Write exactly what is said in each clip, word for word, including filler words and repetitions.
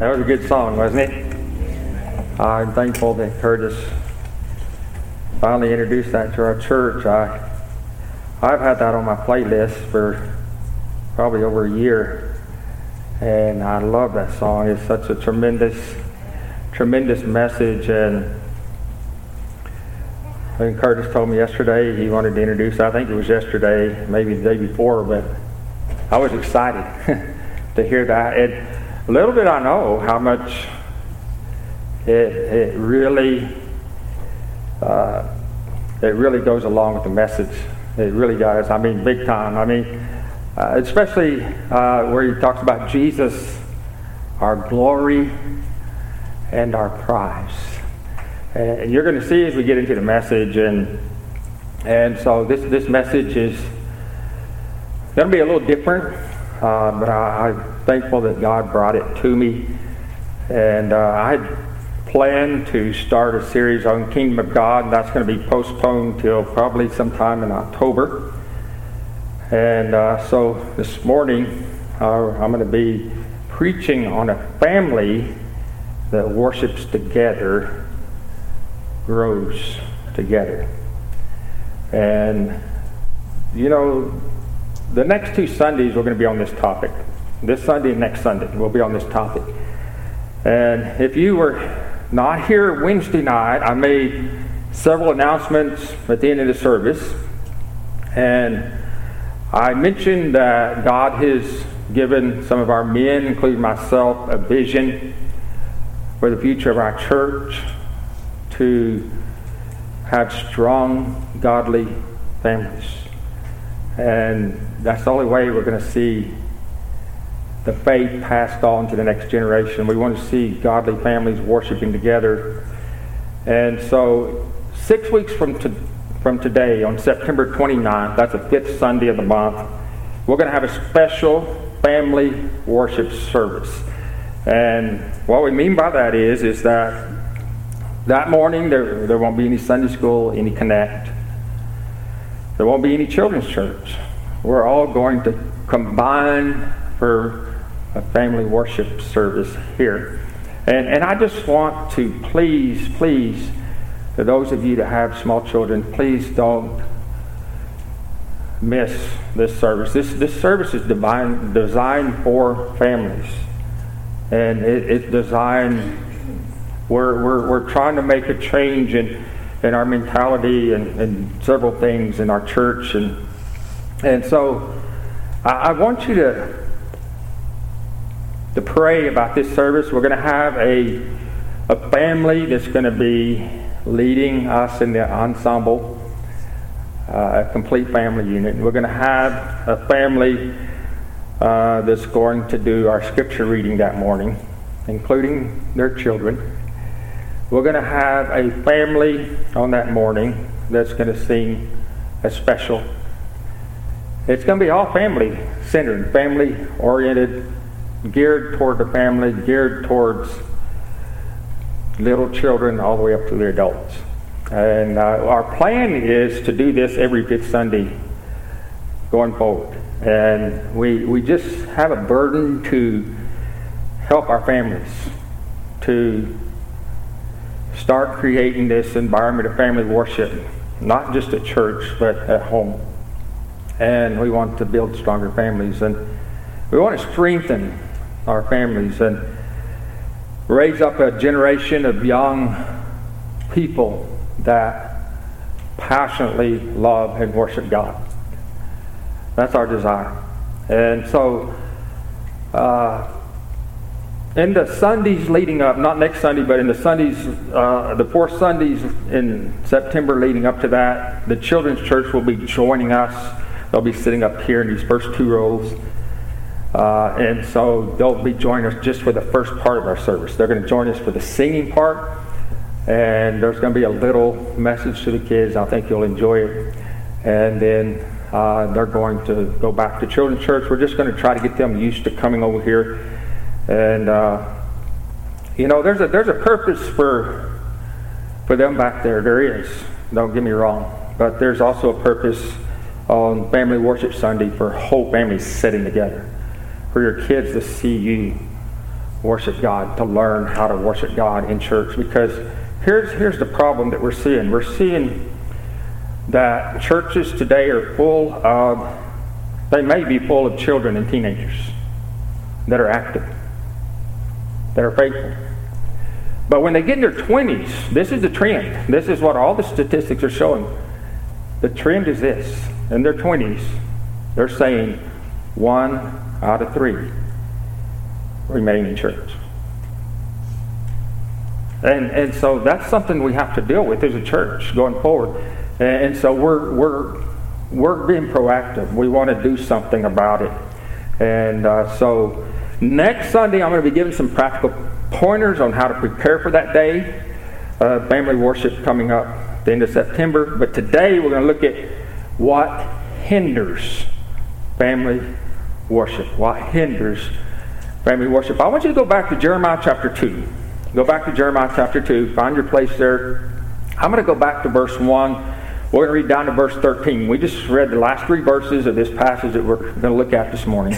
That was a good song, wasn't it? I'm thankful that Curtis finally introduced that to our church. I, I've had that on my playlist for probably over a year, and I love that song. It's such a tremendous, tremendous message. And I think Curtis told me yesterday he wanted to introduce, I think it was yesterday, maybe the day before, but I was excited to hear that. And a little bit I know how much it, it really uh, it really goes along with the message. It really does. I mean, big time. I mean, uh, especially uh, where he talks about Jesus, our glory and our prize. And you're going to see as we get into the message, and and so this this message is going to be a little different, uh, but I, I'm thankful that God brought it to me. And uh, I had planned to start a series on Kingdom of God, and that's going to be postponed till probably sometime in October. And uh, so this morning uh, I'm going to be preaching on a family that worships together grows together. And you know, the next two Sundays we're going to be on this topic. This Sunday and next Sunday we'll be on this topic. And if you were not here Wednesday night, I made several announcements at the end of the service, and I mentioned that God has given some of our men, including myself, a vision for the future of our church, to have strong, godly families. And that's the only way we're going to see the faith passed on to the next generation. We want to see godly families worshiping together. And so six weeks from, to, from today, on September twenty-ninth, that's the fifth Sunday of the month, we're going to have a special family worship service. And what we mean by that is, is that that morning, there, there won't be any Sunday school, any Connect. There won't be any children's church. We're all going to combine for a family worship service here. And, and I just want to please, please, for those of you that have small children, please don't miss this service. This, this service is divine, designed for families. And it, it's designed... We're, we're, we're trying to make a change in, in our mentality and, and several things in our church. And and so I, I want you to, to pray about this service. We're going to have a, a family that's going to be leading us in the ensemble, uh, a complete family unit. And we're going to have a family uh, that's going to do our scripture reading that morning, including their children. We're going to have a family on that morning that's going to sing a special. It's going to be all family centered, family oriented, geared toward the family, geared towards little children all the way up to the adults. And uh, our plan is to do this every fifth Sunday going forward. And we, we just have a burden to help our families to start creating this environment of family worship, not just at church, but at home. And we want to build stronger families, and we want to strengthen our families and raise up a generation of young people that passionately love and worship God. That's our desire. And so, uh, in the Sundays leading up, not next Sunday, but in the Sundays, uh, the four Sundays in September leading up to that, the children's church will be joining us. They'll be sitting up here in these first two rows. Uh, and so they'll be joining us just for the first part of our service. They're going to join us for the singing part. And there's going to be a little message to the kids. I think you'll enjoy it. And then uh, they're going to go back to children's church. We're just going to try to get them used to coming over here. And uh, you know, there's a there's a purpose for for them back there. There is. Don't get me wrong, but there's also a purpose on Family Worship Sunday for whole families sitting together, for your kids to see you worship God, to learn how to worship God in church. Because here's here's the problem that we're seeing. We're seeing that churches today are full of, they may be full of children and teenagers that are active, that are faithful. But when they get in their twenties, this is the trend. This is what all the statistics are showing. The trend is this. In their twenties, they're saying one out of three remain in church. And and so that's something we have to deal with as a church going forward. And, and so we're we're we're being proactive. We want to do something about it. And uh, so next Sunday, I'm going to be giving some practical pointers on how to prepare for that day. Uh, family worship coming up at the end of September. But today we're going to look at what hinders family worship. What hinders family worship. I want you to go back to Jeremiah chapter two. Go back to Jeremiah chapter two. Find your place there. I'm going to go back to verse one. We're going to read down to verse thirteen. We just read the last three verses of this passage that we're going to look at this morning.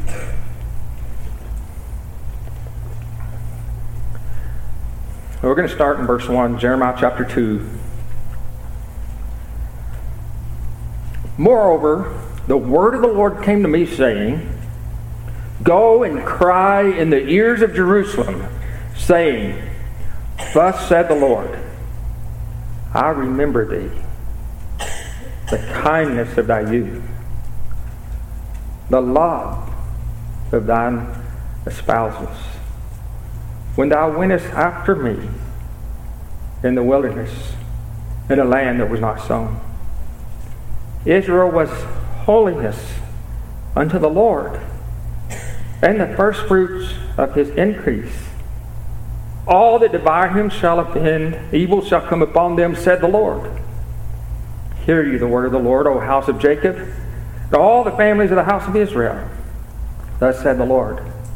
We're going to start in verse one, Jeremiah chapter two. Moreover, the word of the Lord came to me, saying, Go and cry in the ears of Jerusalem, saying, Thus said the Lord, I remember thee, the kindness of thy youth, the love of thine espousals, when thou wentest after me in the wilderness, in a land that was not sown. Israel was holiness unto the Lord, and the firstfruits of his increase. All that devour him shall offend, evil shall come upon them, said the Lord. Hear ye the word of the Lord, O house of Jacob, and all the families of the house of Israel. Thus said the Lord,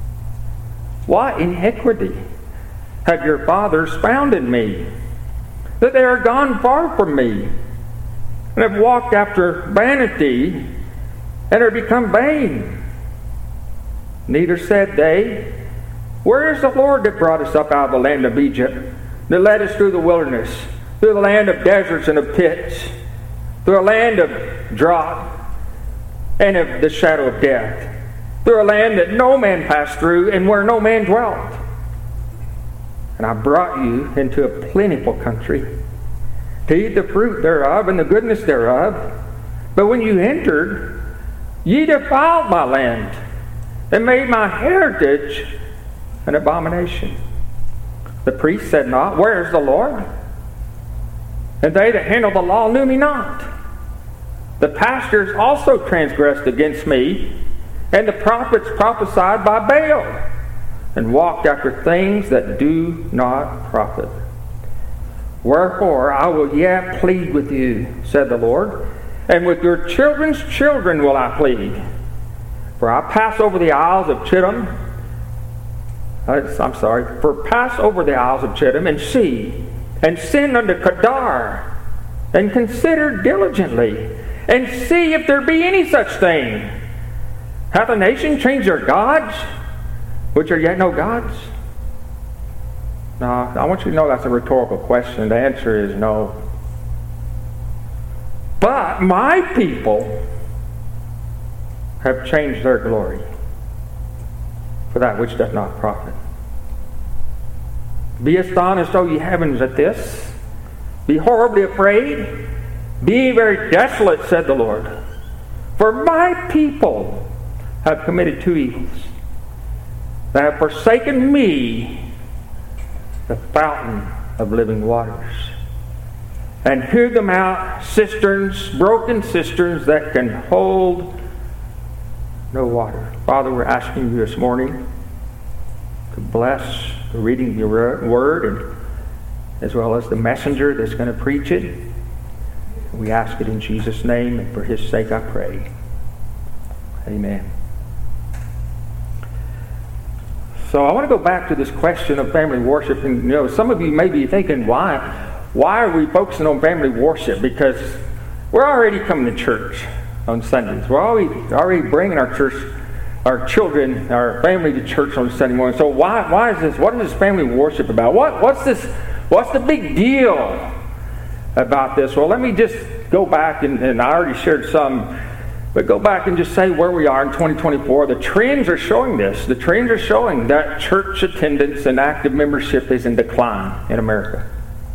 What iniquity have your fathers found in me, that they are gone far from me, and have walked after vanity, and are become vain? Neither said they, Where is the Lord that brought us up out of the land of Egypt, that led us through the wilderness, through the land of deserts and of pits, through a land of drought and of the shadow of death, through a land that no man passed through and where no man dwelt? And I brought you into a plentiful country, to eat the fruit thereof and the goodness thereof. But when you entered, ye defiled my land, and made my heritage an abomination. The priest said not, Where is the Lord? And they that handle the law knew me not. The pastors also transgressed against me, and the prophets prophesied by Baal, and walked after things that do not profit. Wherefore I will yet plead with you, said the Lord, and with your children's children will I plead. For I pass over the isles of Chittim, I'm sorry, for pass over the isles of Chittim, and see, and send unto Kedar, and consider diligently, and see if there be any such thing. Hath a nation changed their gods, which are yet no gods? Now, I want you to know that's a rhetorical question. The answer is no. But my people have changed their glory for that which doth not profit. Be astonished, O ye heavens, at this. Be horribly afraid. Be very desolate, said the Lord. For my people have committed two evils. They have forsaken me, the fountain of living waters, and hewed them out cisterns, broken cisterns that can hold no water. Father, we're asking you this morning to bless the reading of your word, and as well as the messenger that's going to preach it. We ask it in Jesus' name, and for his sake I pray. Amen. So I want to go back to this question of family worship. And you know, some of you may be thinking, why, why are we focusing on family worship? Because we're already coming to church on Sundays. We're already, already bringing our church our children, our family to church on Sunday morning. So why why is this? What is this family worship about? What what's this? What's the big deal about this? Well, let me just go back, and, and I already shared some, but go back and just say where we are in twenty twenty-four. The trends are showing this. The trends are showing that church attendance and active membership is in decline in America.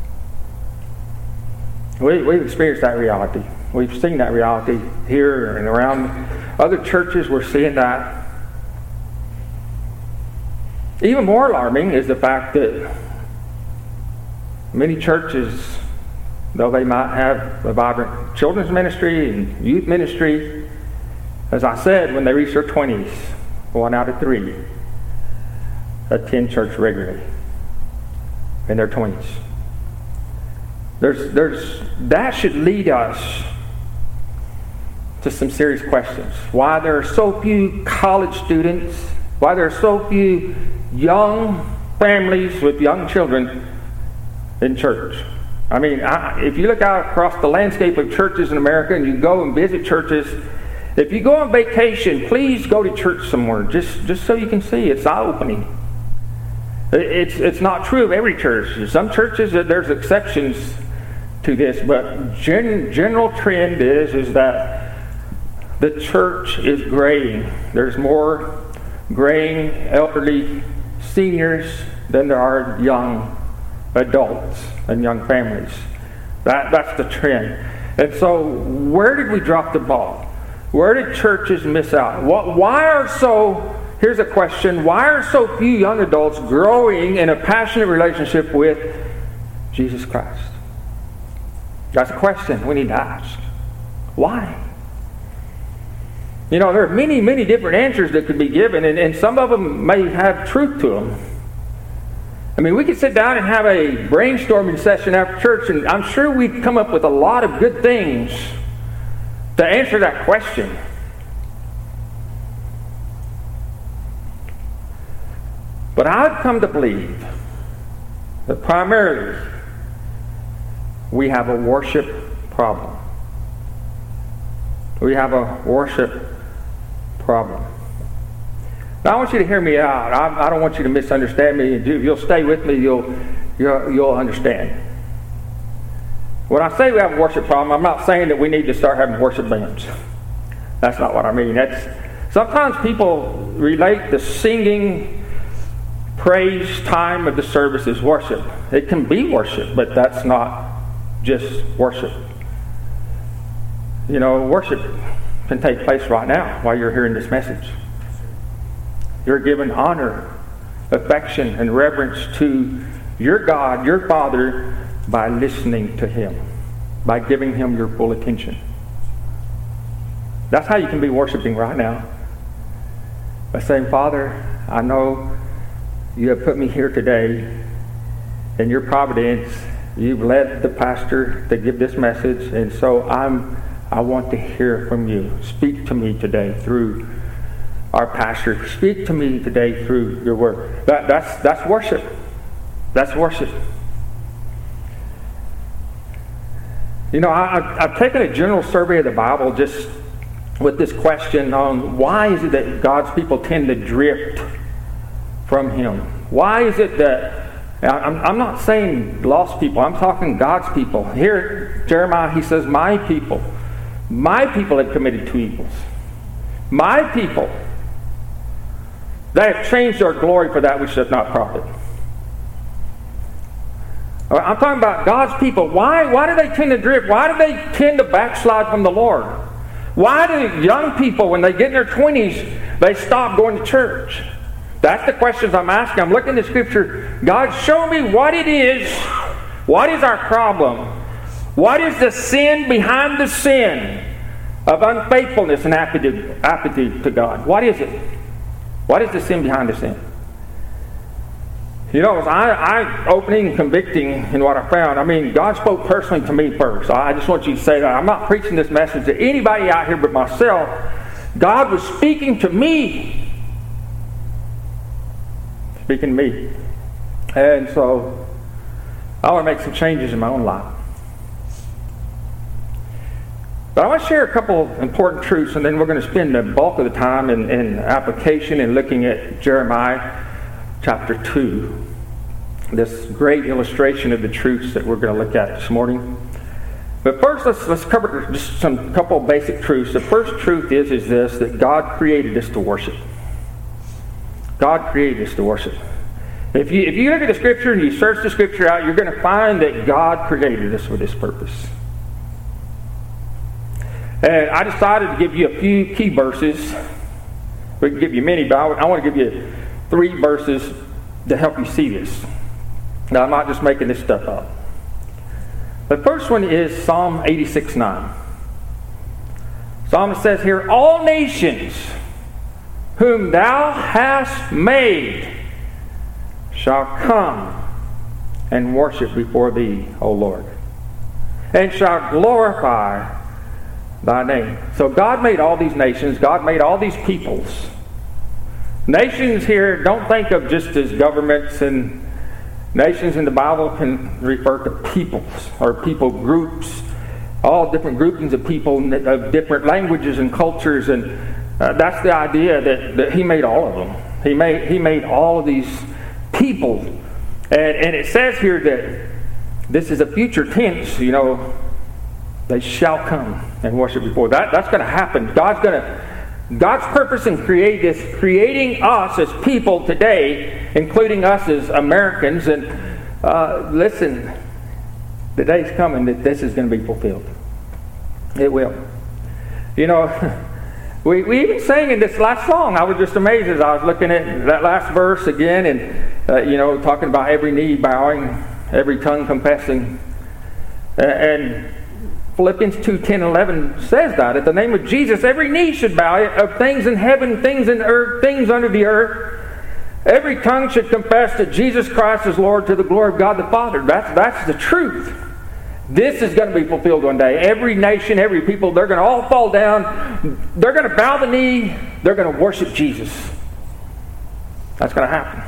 We, we've experienced that reality. We've seen that reality here and around other churches. We're seeing that. Even more alarming is the fact that many churches, though they might have a vibrant children's ministry and youth ministry, as I said, when they reach their twenties, one out of three attend church regularly in their twenties. There's, there's, that should lead us to some serious questions. Why there are so few college students, why there are so few young families with young children in church. I mean, I, if you look out across the landscape of churches in America and you go and visit churches, if you go on vacation, please go to church somewhere, just, just so you can see. It's eye-opening. It's, it's not true of every church. Some churches, there's exceptions to this, but gen, general trend is, is that the church is graying. There's more graying elderly seniors than there are young adults and young families. That, that's the trend. And so where did we drop the ball? Where did churches miss out? What, why are so, here's a question, why are so few young adults growing in a passionate relationship with Jesus Christ? That's a question we need to ask. Why? You know, there are many, many different answers that could be given, and, and some of them may have truth to them. I mean, we could sit down and have a brainstorming session after church, and I'm sure we'd come up with a lot of good things to answer that question. But I've come to believe that primarily we have a worship problem. We have a worship problem. Now I want you to hear me out. I, I don't want you to misunderstand me. If you'll stay with me, you'll, you'll, you'll understand. When I say we have a worship problem, I'm not saying that we need to start having worship bands. That's not what I mean. That's, sometimes people relate the singing praise time of the service as worship. It can be worship, but that's not just worship. You know, worship can take place right now while you're hearing this message. You're giving honor, affection, and reverence to your God, your Father, by listening to Him, by giving Him your full attention. That's how you can be worshiping right now. By saying, Father, I know you have put me here today in your providence. You've led the pastor to give this message, and so I'm I want to hear from you. Speak to me today through our pastor. Speak to me today through your word. That, that's, that's worship. That's worship. You know, I, I've taken a general survey of the Bible just with this question on why is it that God's people tend to drift from Him? Why is it that, I'm, I'm not saying lost people, I'm talking God's people. Here, Jeremiah, he says, my people. My people have committed two evils. My people. They have changed their glory for that which does not profit. I'm talking about God's people. Why, why do they tend to drift? Why do they tend to backslide from the Lord? Why do young people, when they get in their twenties, they stop going to church? That's the questions I'm asking. I'm looking at Scripture. God, show me what it is. What is our problem? What is the sin behind the sin of unfaithfulness and apathy, apathy to God? What is it? What is the sin behind the sin? You know, it was eye-opening and convicting in what I found. I mean, God spoke personally to me first. I just want you to say that. I'm not preaching this message to anybody out here but myself. God was speaking to me. Speaking to me. And so, I want to make some changes in my own life. But I want to share a couple of important truths, and then we're going to spend the bulk of the time in, in application and looking at Jeremiah chapter two. This great illustration of the truths that we're going to look at this morning. But first, let's let's cover just some couple of basic truths. The first truth is is this: that God created us to worship. God created us to worship. If you if you look at the Scripture and you search the Scripture out, you're going to find that God created us for this purpose. And I decided to give you a few key verses. We can give you many, but I want to give you three verses to help you see this. Now, I'm not just making this stuff up. The first one is Psalm eighty-six nine. Psalmist says here, "All nations whom thou hast made shall come and worship before thee, O Lord, and shall glorify thy name." So God made all these nations. God made all these peoples. Nations here, don't think of just as governments, and nations in the Bible can refer to peoples or people groups, all different groupings of people of different languages and cultures, and uh, that's the idea that, that He made all of them. He made He made all of these people, and and it says here that this is a future tense. You know, they shall come and worship before that. That's going to happen. God's going to. God's purpose in create is creating us as people today, including us as Americans. And uh, listen, the day's coming that this is going to be fulfilled. It will. You know, we, we even sang in this last song. I was just amazed as I was looking at that last verse again, and uh, you know, talking about every knee bowing, every tongue confessing, uh, and Philippians two ten eleven says that at the name of Jesus, every knee should bow, of things in heaven, things in earth, things under the earth. Every tongue should confess that Jesus Christ is Lord, to the glory of God the Father. That's, that's the truth. This is going to be fulfilled one day. Every nation, every people, they're going to all fall down. They're going to bow the knee. They're going to worship Jesus. That's going to happen.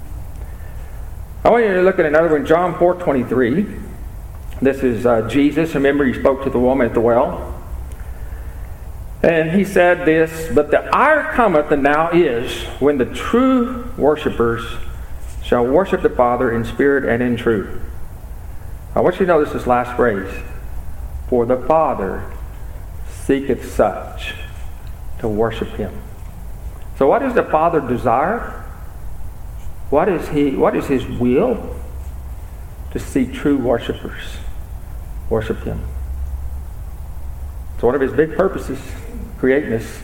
I want you to look at another one, John four twenty-three. This is uh, Jesus. Remember, He spoke to the woman at the well. And He said this, "But the hour cometh, and now is, when the true worshipers shall worship the Father in spirit and in truth." I want you to notice this last phrase. "For the Father seeketh such to worship Him." So what does the Father desire? What is He? What is His will? To see true worshipers worship Him. It's one of His big purposes, creating us.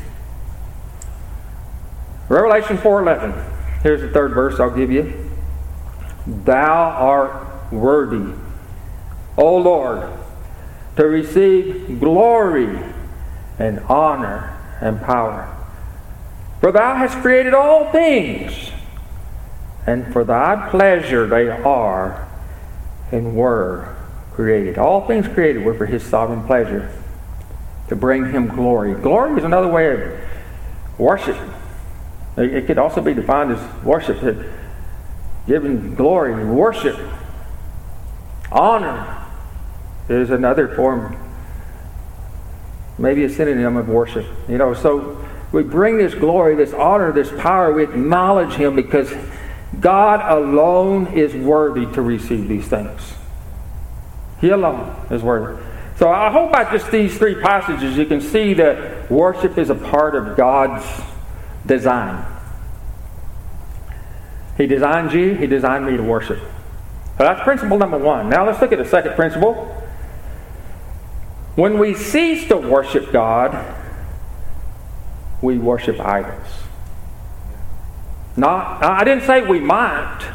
Revelation four eleven. Here's the third verse I'll give you. "Thou art worthy, O Lord, to receive glory and honor and power. For Thou hast created all things, and for Thy pleasure they are and were created." All things created were for His sovereign pleasure, to bring Him glory. Glory is another way of worship. It could also be defined as worship. Giving glory, worship. Honor is another form, maybe a synonym of worship. You know, so we bring this glory, this honor, this power. We acknowledge Him because God alone is worthy to receive these things. He alone is worthy. So I hope by just these three passages you can see that worship is a part of God's design. He designed you, He designed me to worship. So that's principle number one. Now let's look at the second principle. When we cease to worship God, we worship idols. Not, I didn't say we might.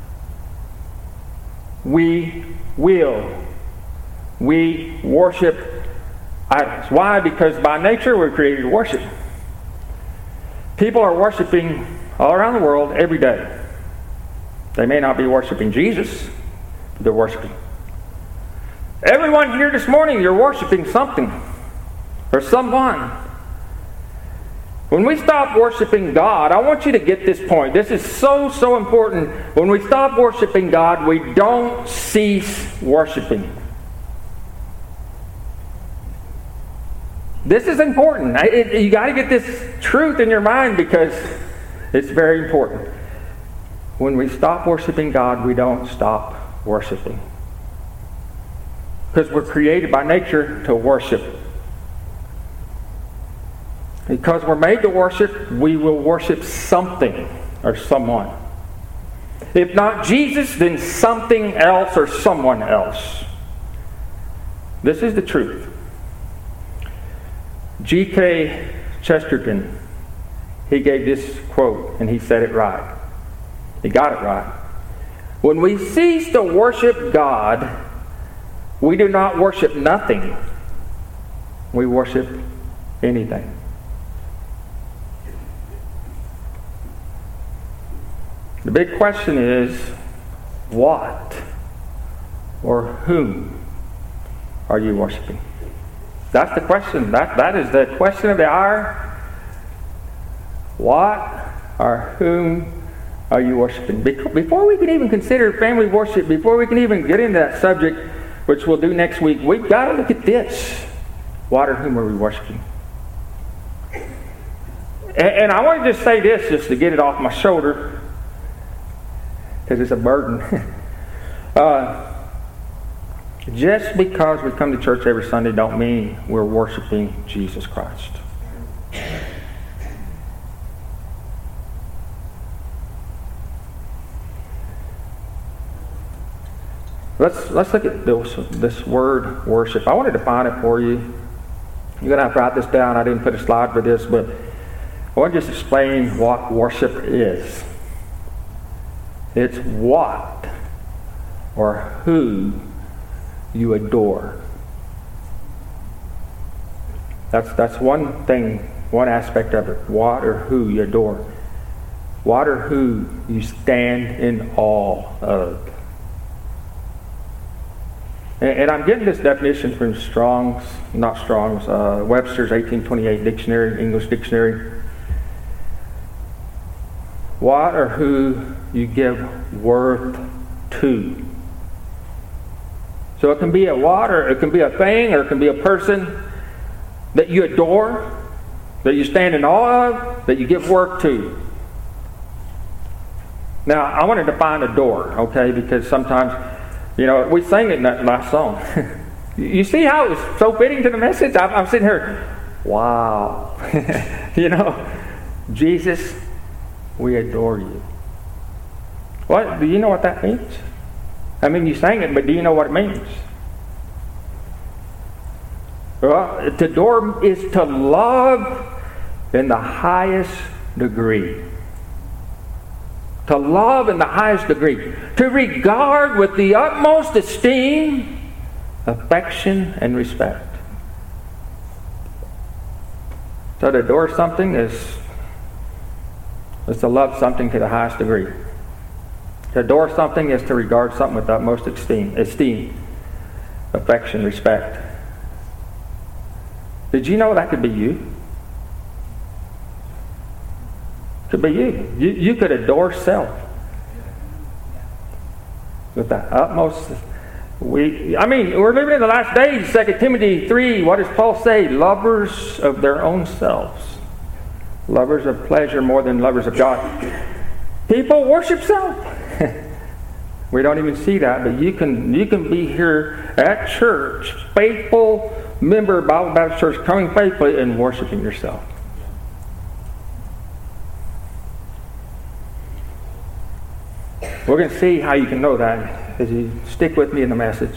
We will. We worship idols. Why? Because by nature we're created to worship. People are worshiping all around the world every day. They may not be worshiping Jesus, but they're worshiping. Everyone here this morning, you're worshiping something or someone. When we stop worshiping God, I want you to get this point. This is so, so important. When we stop worshiping God, we don't cease worshiping. This is important. It, you got to get this truth in your mind because it's very important. When we stop worshiping God, we don't stop worshiping. Because we're created by nature to worship. Because we're made to worship, we will worship something or someone. If not Jesus, then something else or someone else. This is the truth. G K Chesterton, he gave this quote, and he said it right. He got it right. When we cease to worship God, we do not worship nothing. We worship anything. The big question is, what or whom are you worshiping? That's the question. That, that is the question of the hour. What or whom are you worshiping? Before we can even consider family worship, before we can even get into that subject, which we'll do next week, we've got to look at this. What or whom are we worshiping? And, and I want to just say this, just to get it off my shoulder, because it's a burden. uh, just because we come to church every Sunday don't mean we're worshiping Jesus Christ. Let's let's look at this, this word worship. I want to define it for you. You're going to have to write this down. I didn't put a slide for this, but I want to just explain what worship is. It's what or who you adore. That's that's one thing, one aspect of it. What or who you adore. What or who you stand in awe of. And, and I'm getting this definition from Strong's, not Strong's, uh, Webster's eighteen twenty-eight dictionary, English dictionary. What or who you give worth to. So it can be a what, or it can be a thing, or it can be a person that you adore, that you stand in awe of, that you give worth to. Now, I want to define adore, okay, because sometimes, you know, we sang it in that last song. You see how it was so fitting to the message? I'm, I'm sitting here, wow. You know, Jesus, we adore you. What? Do you know what that means? I mean, you sang it, but do you know what it means? Well, to adore is to love in the highest degree. To love in the highest degree. To regard with the utmost esteem, affection, and respect. So to adore something is, is to love something to the highest degree. To adore something is to regard something with utmost esteem, esteem, affection, respect. Did you know that could be you? Could be you. You, you could adore self with the utmost. We, I mean, we're living in the last days. Second Timothy three. What does Paul say? Lovers of their own selves, lovers of pleasure more than lovers of God. People worship self. We don't even see that, but you can you can be here at church, faithful member of Bible Baptist Church, coming faithfully and worshiping yourself. We're going to see how you can know that as you stick with me in the message.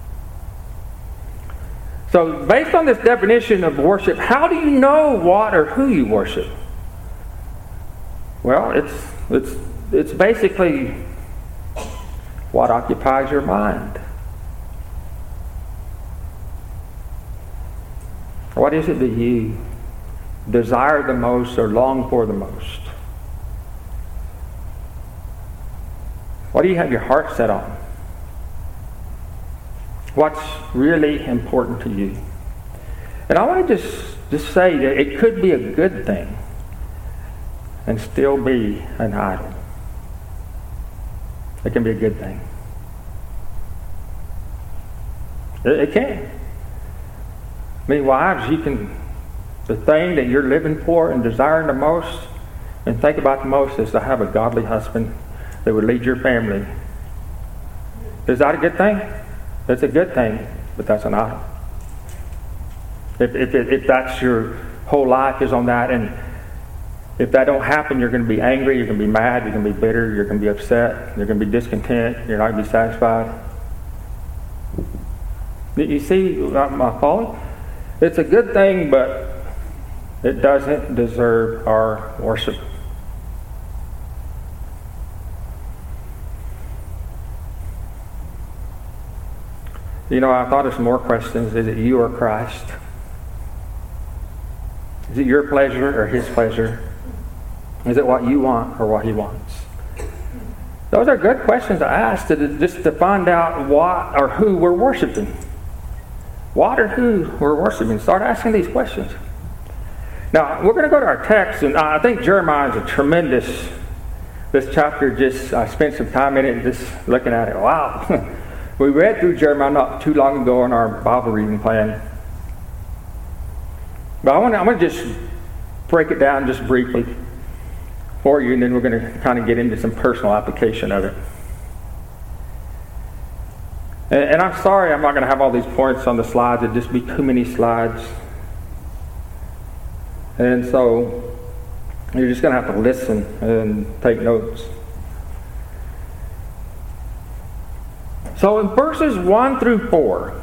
So, based on this definition of worship, how do you know what or who you worship? Well, it's it's it's basically what occupies your mind. What is it that you desire the most or long for the most? What do you have your heart set on? What's really important to you? And I want to just, just say that it could be a good thing and still be an idol. It can be a good thing. It, it can. I mean, wives, you can The thing that you're living for and desiring the most and think about the most is to have a godly husband that would lead your family. Is that a good thing? That's a good thing, but that's an idol. If, if, if that's your whole life is on that, and if that don't happen, you're going to be angry, you're going to be mad, you're going to be bitter, you're going to be upset, you're going to be discontent, you're not going to be satisfied. You see my fault? It's a good thing, but it doesn't deserve our worship. You know, I thought of some more questions. Is it you or Christ? Is it your pleasure or His pleasure? Is it what you want or what He wants? Those are good questions to ask, to, just to find out what or who we're worshiping. What or who we're worshiping. Start asking these questions. Now, we're going to go to our text, and I think Jeremiah is a tremendous, this chapter just, I spent some time in it just looking at it. Wow. We read through Jeremiah not too long ago in our Bible reading plan. But I want to, I'm going to just break it down just briefly for you, and then we're going to kind of get into some personal application of it. And, and I'm sorry I'm not going to have all these points on the slides. It'd just be too many slides. And so you're just going to have to listen and take notes. So in verses one through four,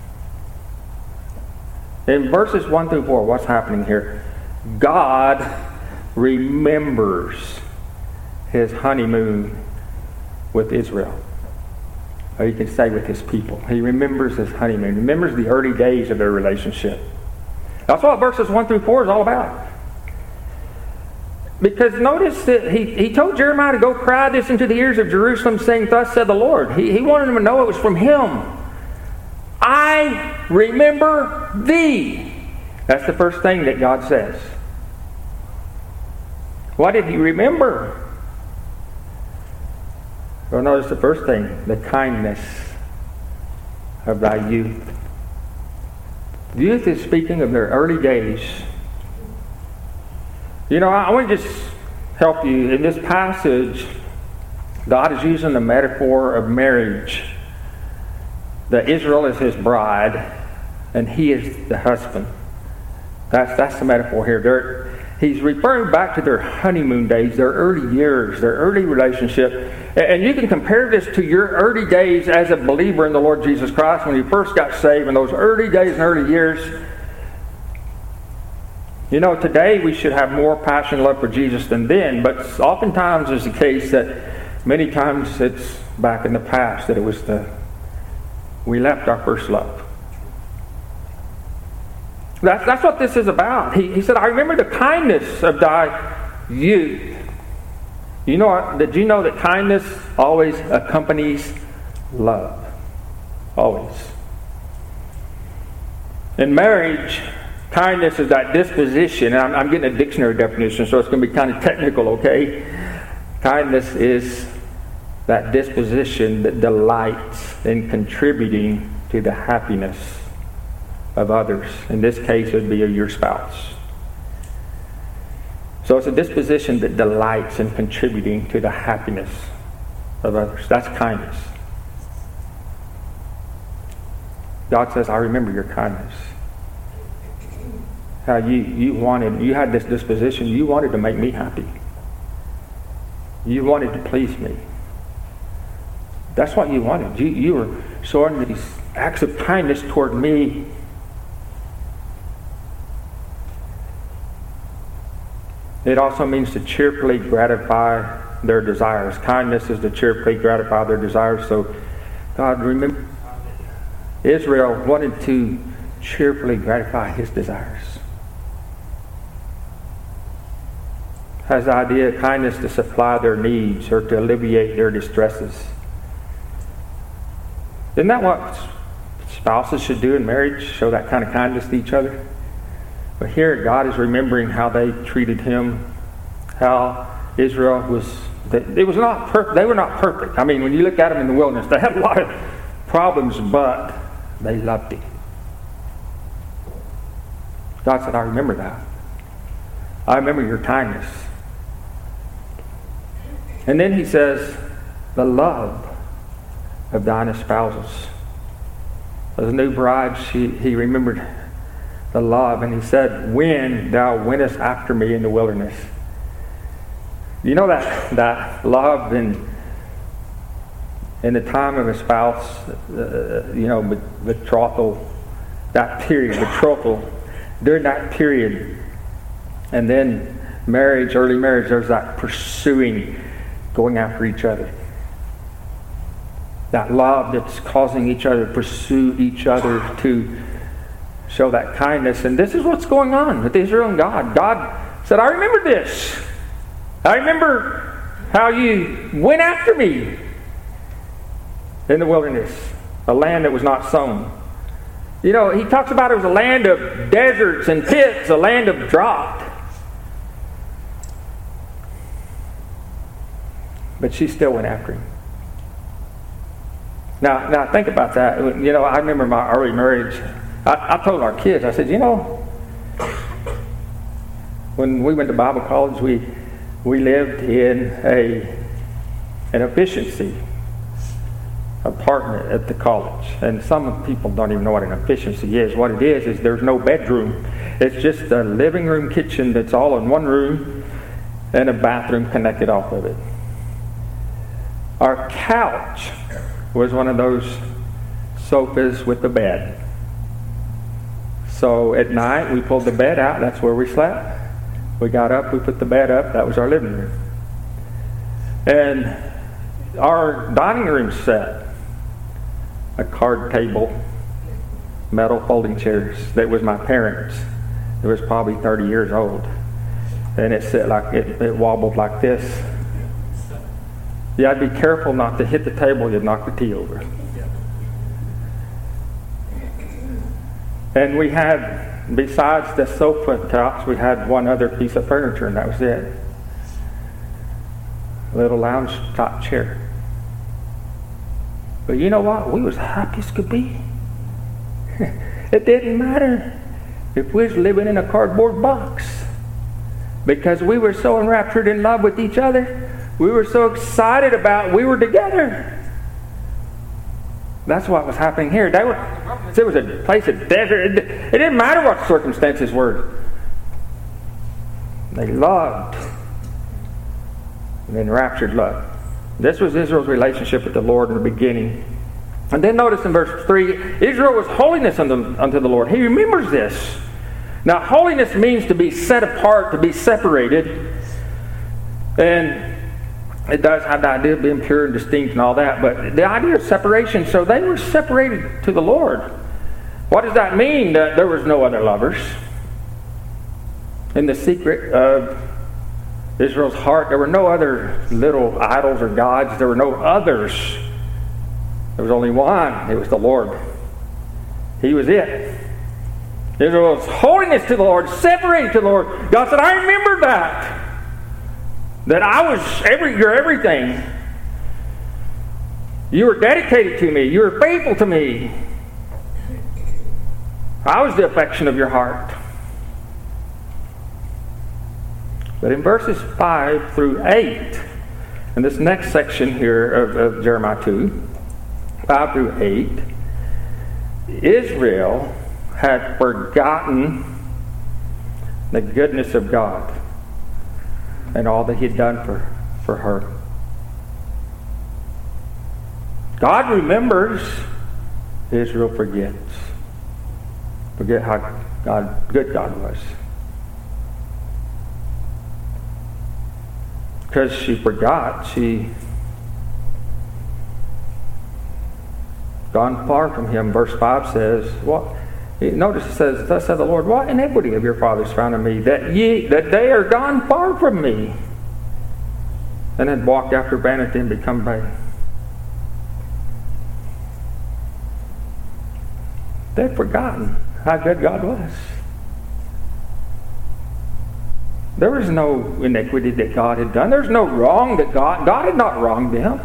in verses one through four, what's happening here? God remembers His honeymoon with Israel. Or you can say with His people. He remembers His honeymoon. Remembers the early days of their relationship. That's what verses one through four is all about. Because notice that he, he told Jeremiah to go cry this into the ears of Jerusalem, saying, "Thus said the Lord." He, he wanted them to know it was from Him. I remember thee. That's the first thing that God says. What did He remember? Well, notice the first thing, the kindness of thy youth. Youth is speaking of their early days. You know, I want to just help you. In this passage, God is using the metaphor of marriage. That Israel is His bride, and He is the husband. That's that's the metaphor here. They're, he's referring back to their honeymoon days, their early years, their early relationship. And you can compare this to your early days as a believer in the Lord Jesus Christ when you first got saved, in those early days and early years. You know, today we should have more passion and love for Jesus than then, but oftentimes it's the case that many times it's back in the past that it was the, we left our first love. That's, that's what this is about. He, he said, I remember the kindness of thy youth. You know what? Did you know that kindness always accompanies love? Always. In marriage, kindness is that disposition, and I'm, I'm getting a dictionary definition, so it's going to be kind of technical, okay? Kindness is that disposition that delights in contributing to the happiness of others. In this case, it would be your spouse. So it's a disposition that delights in contributing to the happiness of others. That's kindness. God says, I remember your kindness. How you, you wanted, you had this disposition, you wanted to make me happy. You wanted to please me. That's what you wanted. You, you were showing these acts of kindness toward me. It also means to cheerfully gratify their desires. Kindness is to cheerfully gratify their desires. So God, remember, Israel wanted to cheerfully gratify His desires. Has the idea of kindness to supply their needs or to alleviate their distresses. Isn't that what spouses should do in marriage? Show that kind of kindness to each other? But here God is remembering how they treated Him, how Israel was, it was not perfect. They were not perfect. I mean, when you look at them in the wilderness, they had a lot of problems, but they loved Him. God said, I remember that. I remember your kindness. And then he says, the love of thine espouses. As a new bride, she, he remembered the love, and he said, when thou wentest after me in the wilderness. You know that, that love in, in the time of a spouse, uh, you know, betrothal, that period, betrothal, during that period, and then marriage, early marriage, there's that pursuing, going after each other. That love that's causing each other to pursue each other, to show that kindness. And this is what's going on with Israel and God. God said, I remember this. I remember how you went after me in the wilderness, a land that was not sown. You know, he talks about it was a land of deserts and pits, a land of drought. But she still went after him. Now, now think about that. You know, I remember my early marriage. I, I told our kids, I said, you know, when we went to Bible college, we we lived in a an efficiency apartment at the college. And some people don't even know what an efficiency is. What it is is there's no bedroom. It's just a living room, kitchen that's all in one room, and a bathroom connected off of it. Our couch was one of those sofas with the bed. So at night we pulled the bed out. That's where we slept. We got up, we put the bed up. That was our living room. And our dining room set, a card table, metal folding chairs. That was my parents'. It was probably thirty years old, and it set like it, it wobbled like this. Yeah, I'd be careful not to hit the table. You'd knock the tea over. And we had, besides the sofa couch, we had one other piece of furniture, and that was it. A little lounge top chair. But you know what? We was happy as could be. It didn't matter if we was living in a cardboard box, because we were so enraptured in love with each other. We were so excited about we were together. That's what was happening here. They were, it was a place of desert. It, it didn't matter what circumstances were. They loved an enraptured love. This was Israel's relationship with the Lord in the beginning. And then notice in verse three, Israel was holiness unto, unto the Lord. He remembers this. Now, holiness means to be set apart, to be separated. And it does have the idea of being pure and distinct and all that, but the idea of separation, so they were separated to the Lord. What does that mean? That there was no other lovers. In the secret of Israel's heart, there were no other little idols or gods. There were no others. There was only one. It was the Lord. He was it. Israel's holiness to the Lord, separated to the Lord. God said, I remember that. That I was every, your everything. You were dedicated to me. You were faithful to me. I was the affection of your heart. But in verses five through eight, in this next section here of, of Jeremiah two, five through eight, Israel had forgotten the goodness of God and all that He'd done for, for her. God remembers, Israel forgets. Forget how God, good God was. Because she forgot, she gone far from Him. Verse five says, what? Notice it says, thus said the Lord, what iniquity of your fathers found in me, that ye that they are gone far from me, and had walked after vanity and become vain. They'd forgotten how good God was. There was no iniquity that God had done. There's no wrong that God, God had not wronged them.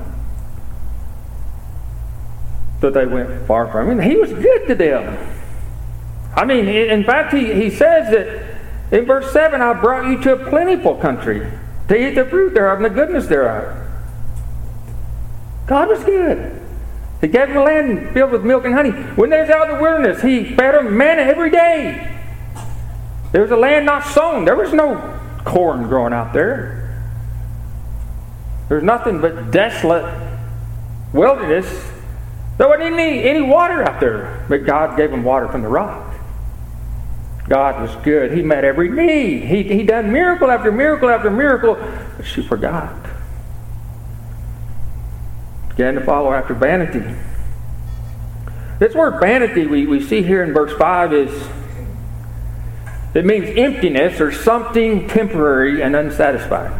That they went far from Him. He was good to them. I mean, in fact, he, he says that in verse seven, I brought you to a plentiful country to eat the fruit thereof and the goodness thereof. God was good. He gave them a land filled with milk and honey. When they was out in the wilderness, He fed them manna every day. There was a land not sown. There was no corn growing out there. There was nothing but desolate wilderness. There wasn't any, any water out there. But God gave them water from the rock. God was good. He met every need. He, he done miracle after miracle after miracle. But she forgot. Began to follow after vanity. This word vanity we, we see here in verse five is, it means emptiness or something temporary and unsatisfying.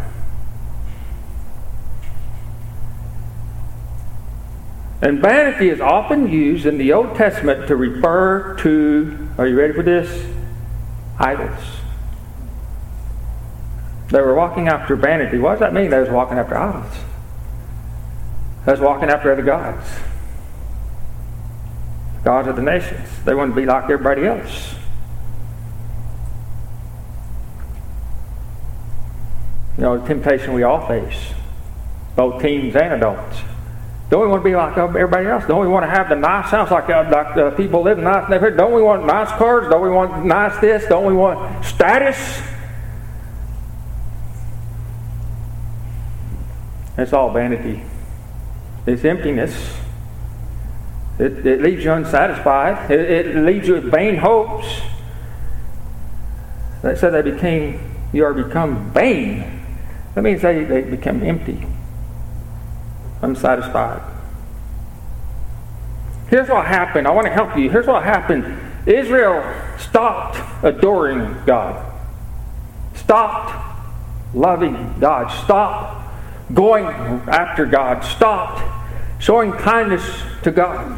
And vanity is often used in the Old Testament to refer to, are you ready for this? Idols. They were walking after vanity. What does that mean? They was walking after idols. They was walking after other gods. Gods of the nations. They wanted to be like everybody else. You know, the temptation we all face, both teens and adults. Don't we want to be like everybody else? Don't we want to have the nice house like, uh, like uh, people live in nice neighborhoods? Don't we want nice cars? Don't we want nice this? Don't we want status? It's all vanity. It's emptiness. It, it leaves you unsatisfied. It, it leaves you with vain hopes. They said they became, you are become vain. That means they, they become empty. Unsatisfied. Here's what happened. I want to help you. Here's what happened. Israel stopped adoring God. Stopped loving God. Stopped going after God. Stopped showing kindness to God.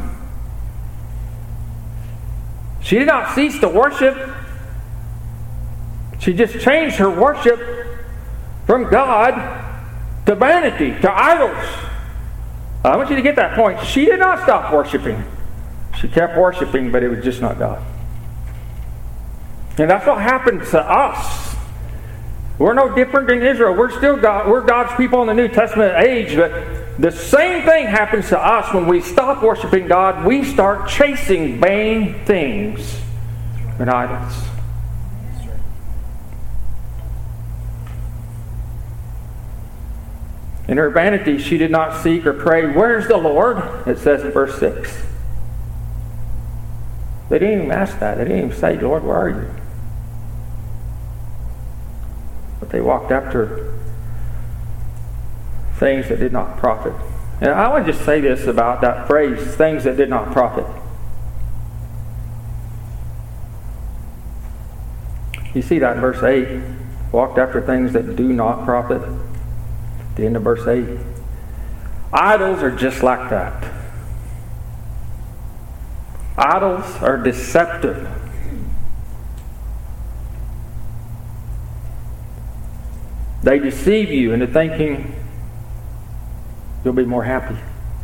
She did not cease to worship. She just changed her worship from God to vanity, to idols. I want you to get that point. She did not stop worshiping. She kept worshiping, but it was just not God. And that's what happened to us. We're no different than Israel. We're still God. We're God's people in the New Testament age, but the same thing happens to us when we stop worshiping God. We start chasing vain things and idols. In her vanity, she did not seek or pray, "Where's the Lord?" It says in verse six. They didn't even ask that. They didn't even say, "Lord, where are you?" But they walked after things that did not profit. And I want to just say this about that phrase, things that did not profit. You see that in verse eight. Walked after things that do not profit. The end of verse eight. Idols are just like that. Idols are deceptive. They deceive you into thinking you'll be more happy.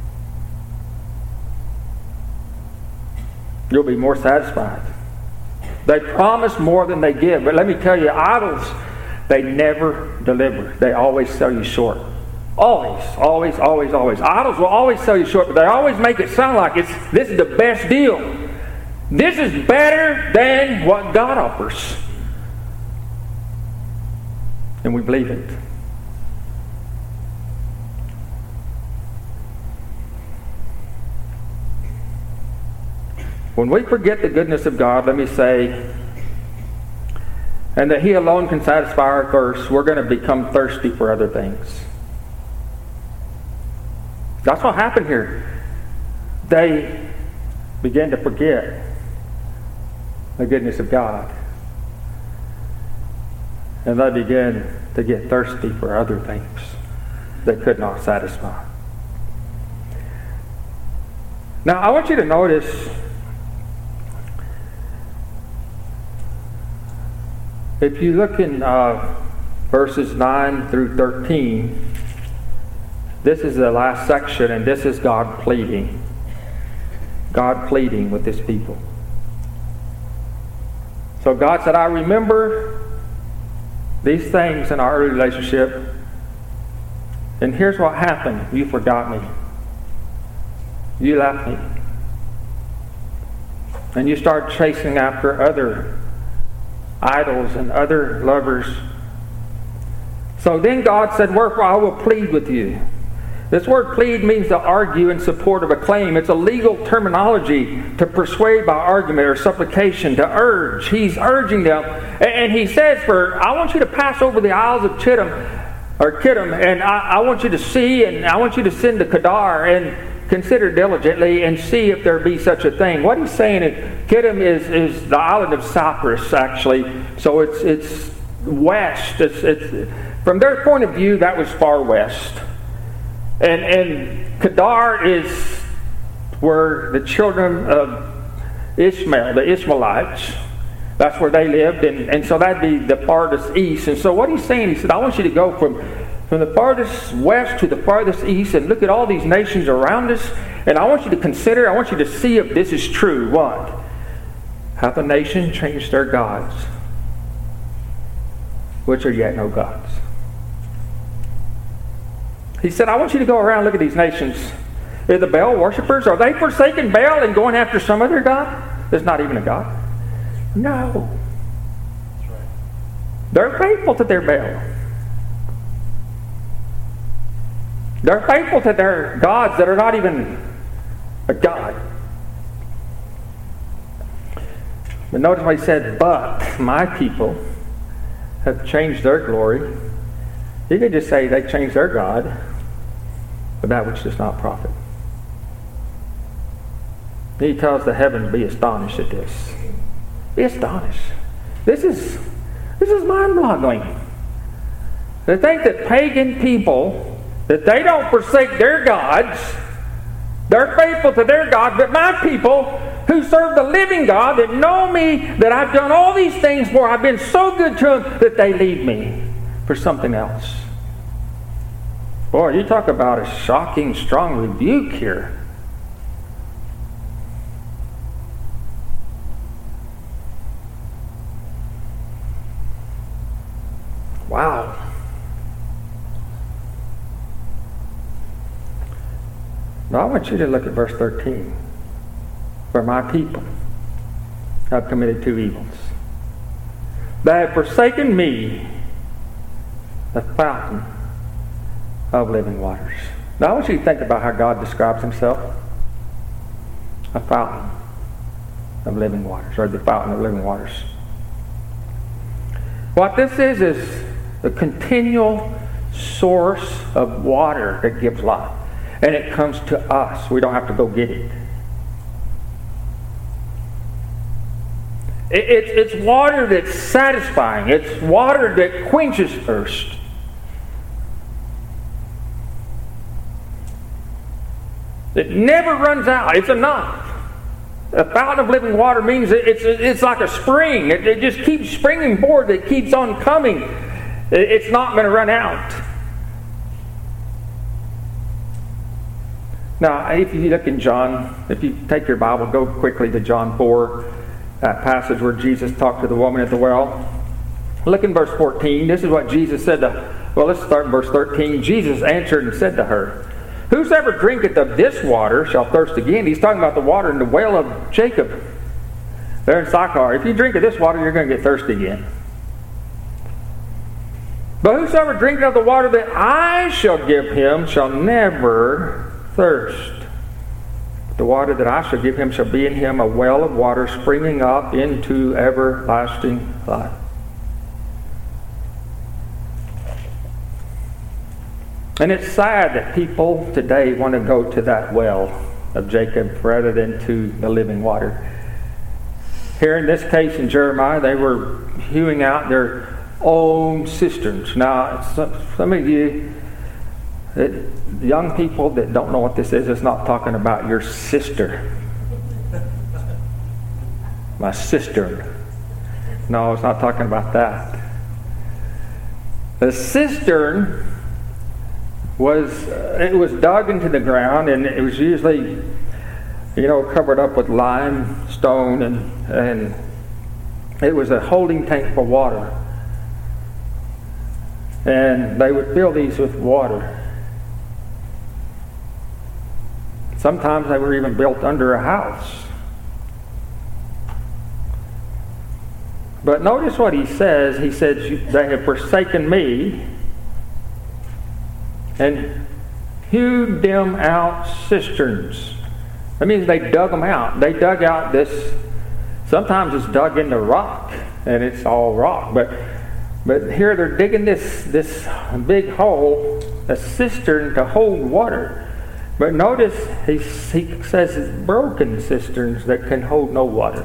You'll be more satisfied. They promise more than they give. But let me tell you, idols, they never deliver. They always sell you short. Always, always, always, always. Idols will always sell you short, but they always make it sound like it's this is the best deal. This is better than what God offers. And we believe it. When we forget the goodness of God, let me say, and that He alone can satisfy our thirst, we're going to become thirsty for other things. That's what happened here. They began to forget the goodness of God. And they began to get thirsty for other things they could not satisfy. Now, I want you to notice, if you look in uh, verses nine through thirteen, this is the last section, and this is God pleading. God pleading with His people. So God said, I remember these things in our early relationship, and here's what happened. You forgot me. You left me. And you start chasing after other idols and other lovers. So then God said, wherefore I will plead with you. This word plead means to argue in support of a claim. It's a legal terminology to persuade by argument or supplication, to urge. He's urging them. And he says, for I want you to pass over the Isles of Chittim, or Kittim, and I, I want you to see, and I want you to send to Kedar, and consider diligently and see if there be such a thing. What he's saying is, Kittim is, is the island of Cyprus, actually. So it's it's west. It's, it's from their point of view, that was far west. And, and Kedar is where the children of Ishmael, the Ishmaelites, that's where they lived. And, and so that'd be the farthest east. And so what he's saying, he said, I want you to go from, from the farthest west to the farthest east and look at all these nations around us. And I want you to consider, I want you to see if this is true. What? Hath a nation changed their gods, which are yet no gods? He said, I want you to go around and look at these nations. Are the Baal worshippers? Are they forsaking Baal and going after some other god that's not even a god? No. That's right. They're faithful to their Baal. They're faithful to their gods that are not even a god. But notice what he said, but my people have changed their glory. You could just say they changed their God, but that which does not profit. He tells the heavens, be astonished at this. Be astonished. This is this is mind-boggling. To think that pagan people, that they don't forsake their gods, they're faithful to their God, but my people who serve the living God, that know me, that I've done all these things for, I've been so good to them, that they leave me for something else. Boy, you talk about a shocking, strong rebuke here. Wow. Now I want you to look at verse thirteen. For my people have committed two evils. They have forsaken me, the fountain of living waters. Now I want you to think about how God describes himself. A fountain of living waters, or the fountain of living waters. What this is, is the continual source of water that gives life. And it comes to us. We don't have to go get it. it it's, it's water that's satisfying. It's water that quenches thirst. It never runs out. It's enough. A fountain of living water means it's it's like a spring. It, it just keeps springing forward. It keeps on coming. It's not going to run out. Now, if you look in John, if you take your Bible, go quickly to John four, that passage where Jesus talked to the woman at the well. Look in verse fourteen. This is what Jesus said to, well, let's start in verse thirteen. Jesus answered and said to her, whosoever drinketh of this water shall thirst again. He's talking about the water in the well of Jacob there in Sychar. If you drink of this water, you're going to get thirsty again. But whosoever drinketh of the water that I shall give him shall never thirst. The water that I shall give him shall be in him a well of water springing up into everlasting life. And it's sad that people today want to go to that well of Jacob rather than to the living water. Here in this case in Jeremiah, they were hewing out their own cisterns. Now, some of you, it, young people that don't know what this is, it's not talking about your sister. My cistern. No, it's not talking about that. The cistern was uh, it was dug into the ground, and it was usually, you know, covered up with limestone and and It was a holding tank for water. And they would fill these with water. Sometimes they were even built under a house. But notice what he says. He says, they have forsaken me and hewed them out cisterns. That means they dug them out. They dug out this, sometimes it's dug into rock, and it's all rock. But but here they're digging this, this big hole, a cistern to hold water. But notice he, he says it's broken cisterns that can hold no water.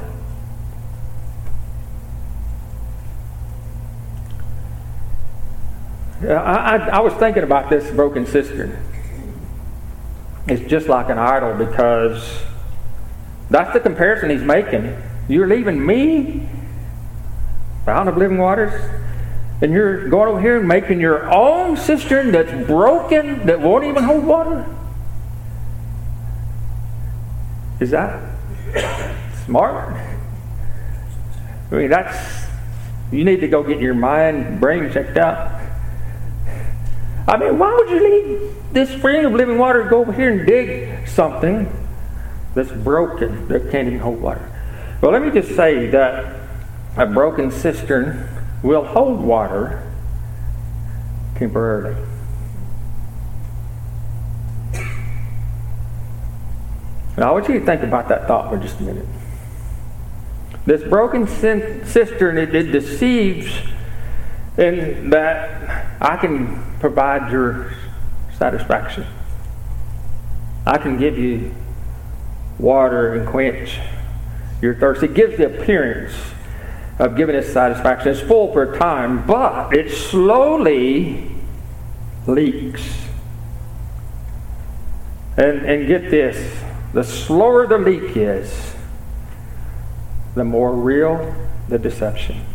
I, I, I was thinking about this broken cistern. It's just like an idol, because that's the comparison he's making. You're leaving me, fountain of living waters, and you're going over here and making your own cistern that's broken, that won't even hold water? Is that smart? I mean, that's, you need to go get your mind, brain checked out. I mean, why would you leave this spring of living water and go over here and dig something that's broken, that can't even hold water? Well, let me just say that a broken cistern will hold water temporarily. Now, I want you to think about that thought for just a minute. This broken cistern, it, it deceives in that I can provide your satisfaction. I can give you water and quench your thirst. It gives the appearance of giving us satisfaction. It's full for a time, but it slowly leaks. And, and get this, the slower the leak is, the more real the deception.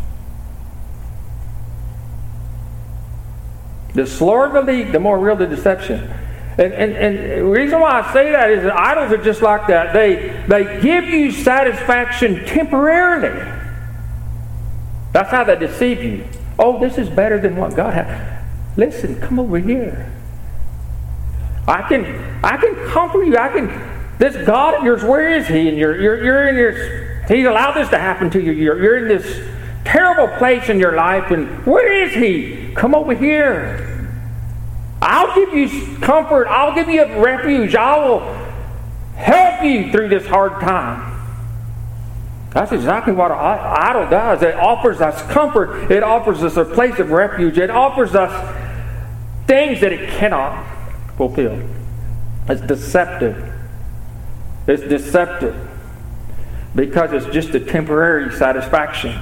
The slower the leak, the more real the deception. And, and, and the reason why I say that is that idols are just like that. They, they give you satisfaction temporarily. That's how they deceive you. Oh, this is better than what God has. Listen, come over here. I can, I can comfort you. I can. This God of yours, where is He? And you're, you're, you're in this. He's allowed this to happen to you. You're, you're in this terrible place in your life, and where is He? Come over here. I'll give you comfort. I'll give you a refuge. I will help you through this hard time. That's exactly what an idol does. It offers us comfort. It offers us a place of refuge. It offers us things that it cannot fulfill. It's deceptive. It's deceptive because it's just a temporary satisfaction.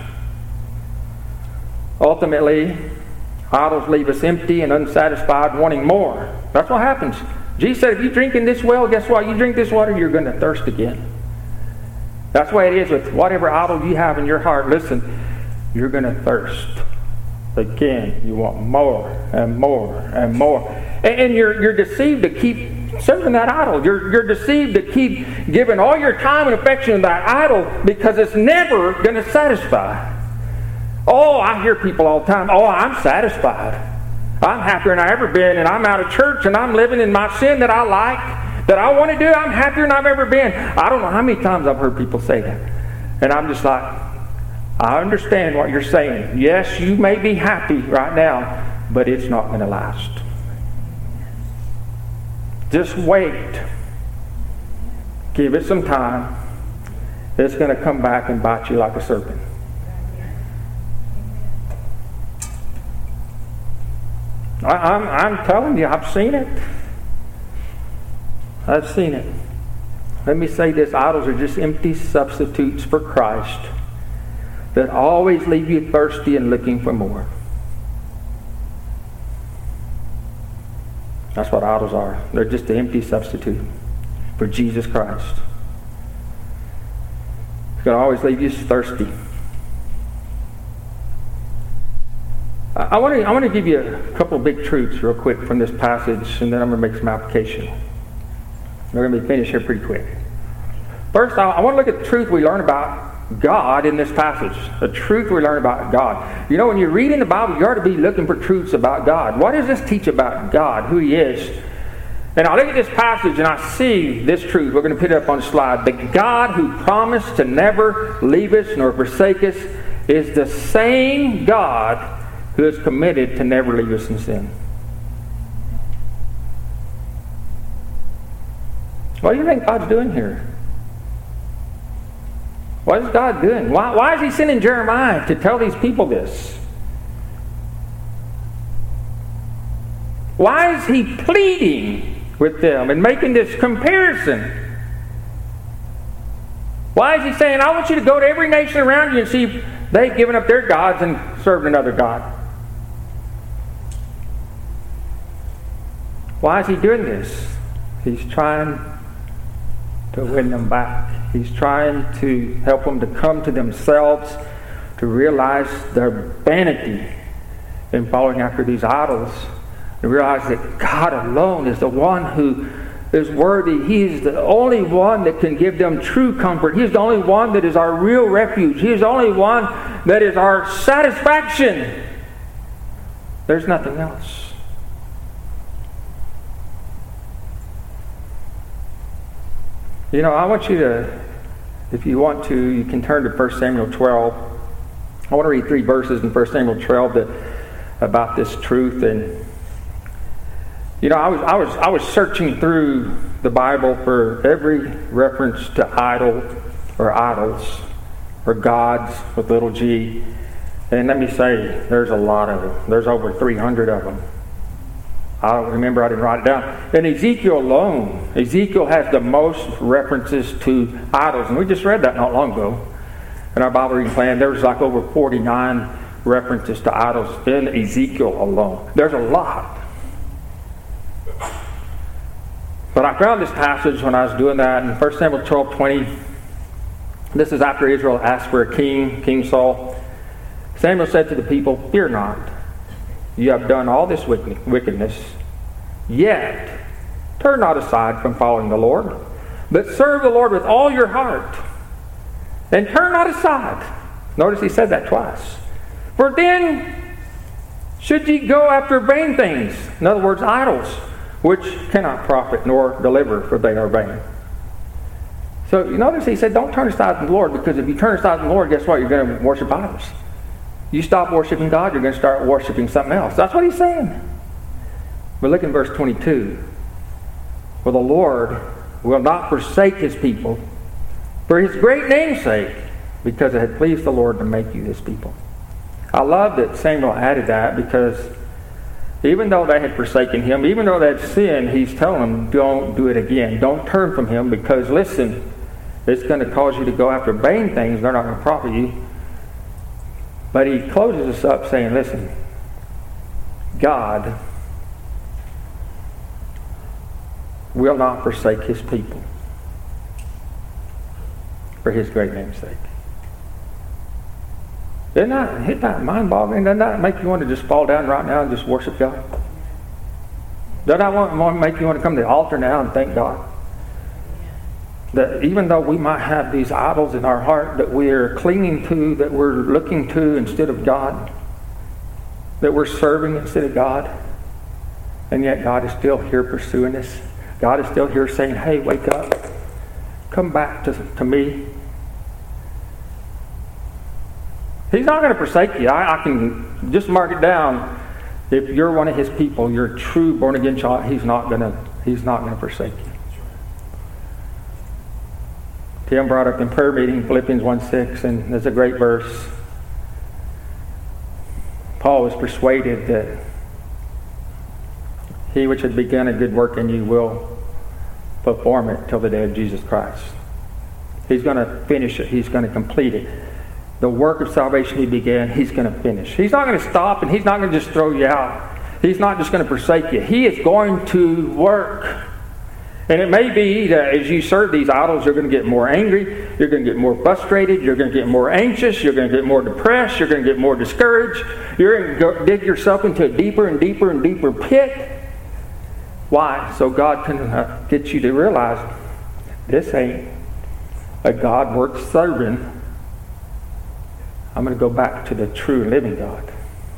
Ultimately, idols leave us empty and unsatisfied, wanting more. That's what happens. Jesus said, if you drink in this well, guess what? You drink this water, you're going to thirst again. That's the way it is with whatever idol you have in your heart. Listen, you're going to thirst again. You want more and more and more. And, and you're, you're deceived to keep serving that idol. You're, you're deceived to keep giving all your time and affection to that idol because it's never going to satisfy. Oh, I hear people all the time, oh, I'm satisfied. I'm happier than I've ever been, and I'm out of church, and I'm living in my sin that I like, that I want to do. I'm happier than I've ever been. I don't know how many times I've heard people say that. And I'm just like, I understand what you're saying. Yes, you may be happy right now, but it's not going to last. Just wait. Give it some time. It's going to come back and bite you like a serpent. I, I'm, I'm telling you, I've seen it. I've seen it. Let me say this, idols are just empty substitutes for Christ that always leave you thirsty and looking for more. That's what idols are. They're just an empty substitute for Jesus Christ. It's going to always leave you thirsty. I want to I want to give you a couple of big truths real quick from this passage, and then I'm going to make some application. We're going to be finished here pretty quick. First, I want to look at the truth we learn about God in this passage. The truth we learn about God. You know, when you read in the Bible, you ought to be looking for truths about God. What does this teach about God, who He is? And I look at this passage and I see this truth. We're going to put it up on the slide. The God who promised to never leave us nor forsake us is the same God who is committed to never leave us in sin. What do you think God's doing here? What is God doing? Why, why is He sending Jeremiah to tell these people this? Why is He pleading with them and making this comparison? Why is He saying, I want you to go to every nation around you and see they've given up their gods and served another God? Why is He doing this? He's trying to win them back. He's trying to help them to come to themselves, to realize their vanity in following after these idols, to realize that God alone is the one who is worthy. He is the only one that can give them true comfort. He is the only one that is our real refuge. He is the only one that is our satisfaction. There's nothing else. You know, I want you to, if you want to, you can turn to First Samuel twelve. I want to read three verses in First Samuel twelve that, about this truth. And you know, I was I was I was searching through the Bible for every reference to idol or idols or gods with little g. And let me say, there's a lot of them. There's over three hundred of them. I don't remember, I didn't write it down. In Ezekiel alone, Ezekiel has the most references to idols. And we just read that not long ago in our Bible reading plan. There was like over forty-nine references to idols in Ezekiel alone. There's a lot. But I found this passage when I was doing that in First Samuel twelve twenty. This is after Israel asked for a king, King Saul. Samuel said to the people, "Fear not. You have done all this wickedness, yet turn not aside from following the Lord, but serve the Lord with all your heart, and turn not aside." Notice he said that twice. "For then should ye go after vain things," in other words, idols, "which cannot profit nor deliver, for they are vain." So you notice he said, don't turn aside from the Lord, because if you turn aside from the Lord, guess what? You're going to worship idols. You stop worshiping God, you're going to start worshiping something else. That's what he's saying. But look in verse twenty-two. "For the Lord will not forsake his people for his great name's sake, because it had pleased the Lord to make you his people." I love that Samuel added that, because even though they had forsaken him, even though they had sinned, he's telling them, don't do it again. Don't turn from him, because listen, it's going to cause you to go after vain things. They're not going to profit you. But he closes us up saying, listen, God will not forsake his people for his great name's sake. Isn't that, isn't that mind-boggling? Doesn't that make you want to just fall down right now and just worship God? Doesn't that want, want to make you want to come to the altar now and thank God? That even though we might have these idols in our heart that we're clinging to, that we're looking to instead of God, that we're serving instead of God, and yet God is still here pursuing us. God is still here saying, hey, wake up. Come back to, to me. He's not going to forsake you. I, I can just mark it down. If you're one of his people, you're a true born-again child, he's not going to, he's not going to forsake you. Tim brought up in prayer meeting Philippians one six, and there's a great verse. Paul was persuaded that he which had begun a good work in you will perform it till the day of Jesus Christ. He's going to finish it. He's going to complete it. The work of salvation he began, he's going to finish. He's not going to stop, and he's not going to just throw you out. He's not just going to forsake you. He is going to work. And it may be that as you serve these idols, you're going to get more angry, you're going to get more frustrated, you're going to get more anxious, you're going to get more depressed, you're going to get more discouraged, you're going to go dig yourself into a deeper and deeper and deeper pit. Why? So God can uh, get you to realize this ain't a God worth serving I'm going to go back to the true living God.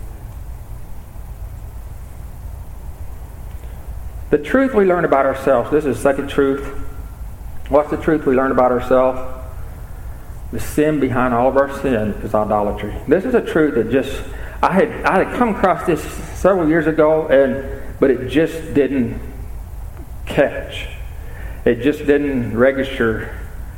The truth we learn about ourselves, this is the second truth. What's the truth we learn about ourselves? The sin behind all of our sin is idolatry. This is a truth that just, I had I had come across this several years ago, and but it just didn't catch. It just didn't register.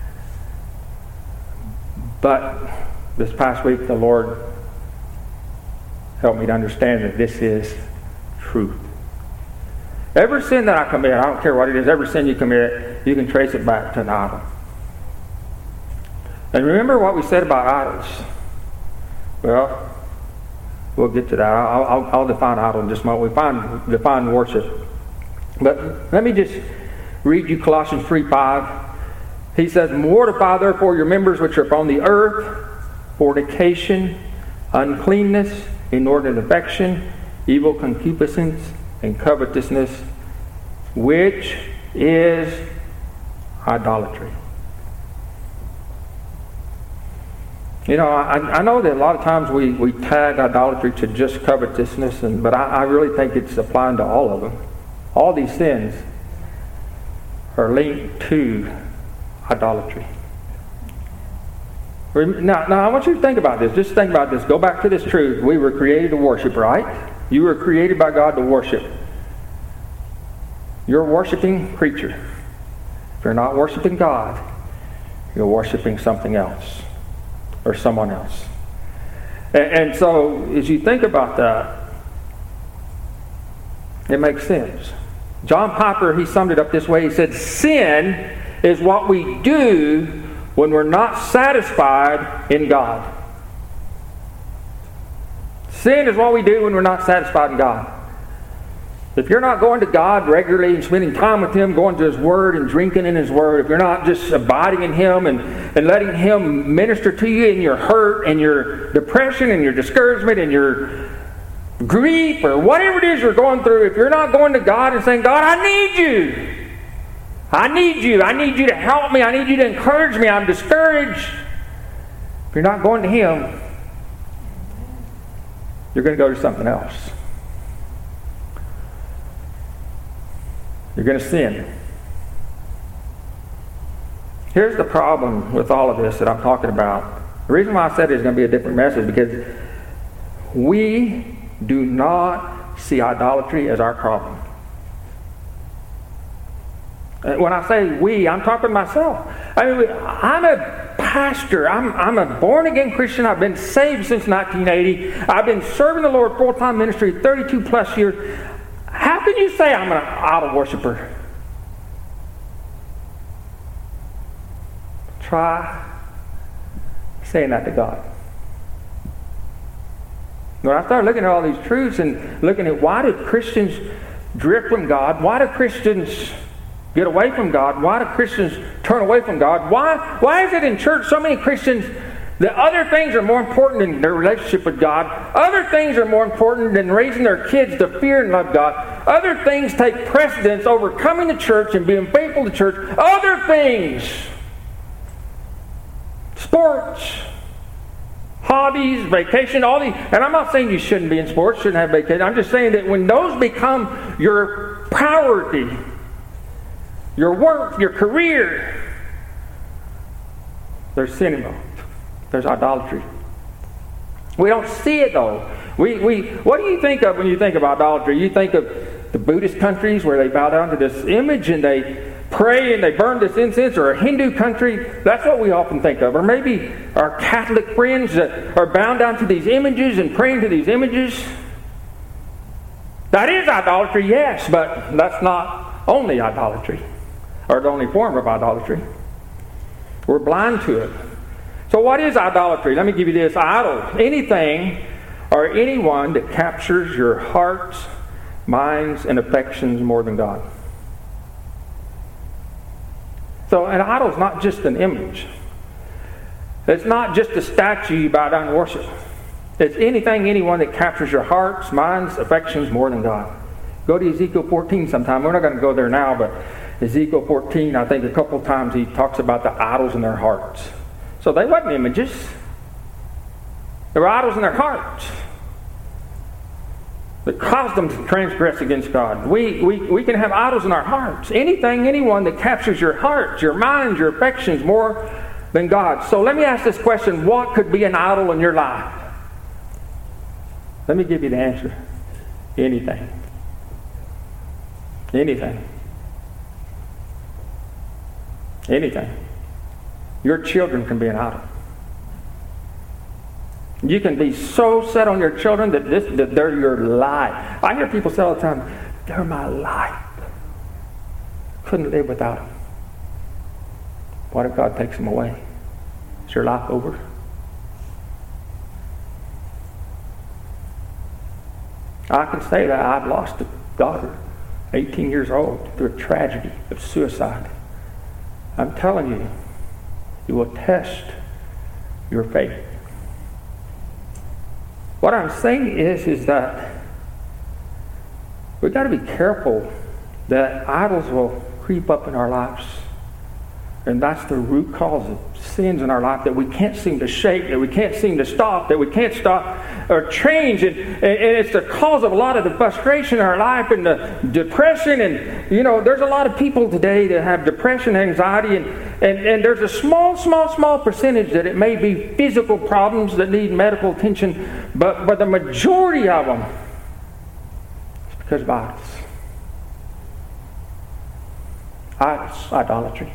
But this past week, the Lord helped me to understand that this is truth. Every sin that I commit, I don't care what it is, every sin you commit, you can trace it back to an idol. And remember what we said about idols. Well, we'll get to that. I'll, I'll, I'll define idol in just a moment. We find, define worship. But let me just read you Colossians three five. He says, mortify therefore your members which are upon the earth, fornication, uncleanness, inordinate affection, evil concupiscence, and covetousness, which is idolatry. You know, I, I know that a lot of times we, we tag idolatry to just covetousness, and but I, I really think it's applying to all of them. All these sins are linked to idolatry. Now, now, I want you to think about this. Just think about this. Go back to this truth. We were created to worship, right? You were created by God to worship. You're a worshiping creature. If you're not worshiping God, you're worshiping something else or someone else. And, and so, as you think about that, it makes sense. John Piper, he summed it up this way. He said, sin is what we do when we're not satisfied in God. Sin is what we do when we're not satisfied in God. If you're not going to God regularly and spending time with Him, going to His Word and drinking in His Word, if you're not just abiding in Him and, and letting Him minister to you in your hurt and your depression and your discouragement and your grief or whatever it is you're going through, if you're not going to God and saying, God, I need you. I need you. I need you to help me. I need you to encourage me. I'm discouraged. If you're not going to Him, you're going to go to something else. You're going to sin. Here's the problem with all of this that I'm talking about. The reason why I said it's going to be a different message because we do not see idolatry as our problem. When I say we, I'm talking to myself. I mean, I'm a pastor. I'm, I'm a born-again Christian. I've been saved since nineteen eighty. I've been serving the Lord full-time ministry thirty-two plus years. How can you say I'm an idol worshiper? Try saying that to God. When I started looking at all these truths and looking at why do Christians drift from God? Why do Christians get away from God? Why do Christians turn away from God? Why, why is it in church so many Christians that other things are more important than their relationship with God? Other things are more important than raising their kids to fear and love God. Other things take precedence over coming to church and being faithful to church. Other things. Sports. Hobbies, vacation, all these. And I'm not saying you shouldn't be in sports, shouldn't have vacation. I'm just saying that when those become your priority, your work, your career, there's sin involved. There's idolatry. We don't see it though. We, we, what do you think of when you think of idolatry? You think of the Buddhist countries where they bow down to this image and they pray and they burn this incense, or a Hindu country. That's what we often think of. Or maybe our Catholic friends that are bound down to these images and praying to these images. That is idolatry, yes, but that's not only idolatry, or the only form of idolatry. We're blind to it. So what is idolatry? Let me give you this. Idol, anything or anyone that captures your hearts, minds, and affections more than God. So an idol is not just an image. It's not just a statue you bow down and worship. It's anything, anyone that captures your hearts, minds, affections more than God. Go to Ezekiel fourteen sometime. We're not going to go there now, but Ezekiel fourteen, I think a couple of times he talks about the idols in their hearts. So they wasn't images. There were idols in their hearts that caused them to transgress against God. We, we, we can have idols in our hearts. Anything, anyone that captures your heart, your mind, your affections more than God. So let me ask this question. What could be an idol in your life? Let me give you the answer. Anything. Anything. Anything. Your children can be an idol. You can be so set on your children that, this, that they're your life. I hear people say all the time, they're my life. Couldn't live without them. What if God takes them away? Is your life over? I can say that I've lost a daughter, eighteen years old, through a tragedy of suicide. I'm telling you, it will test your faith. What I'm saying is, is that we've got to be careful that idols will creep up in our lives. And that's the root cause of sins in our life that we can't seem to shake, that we can't seem to stop, that we can't stop or change. And, and it's the cause of a lot of the frustration in our life and the depression. And, you know, there's a lot of people today that have depression, anxiety, and, and, and there's a small, small, small percentage that it may be physical problems that need medical attention. But, but the majority of them is because of idols. Idols, idolatry.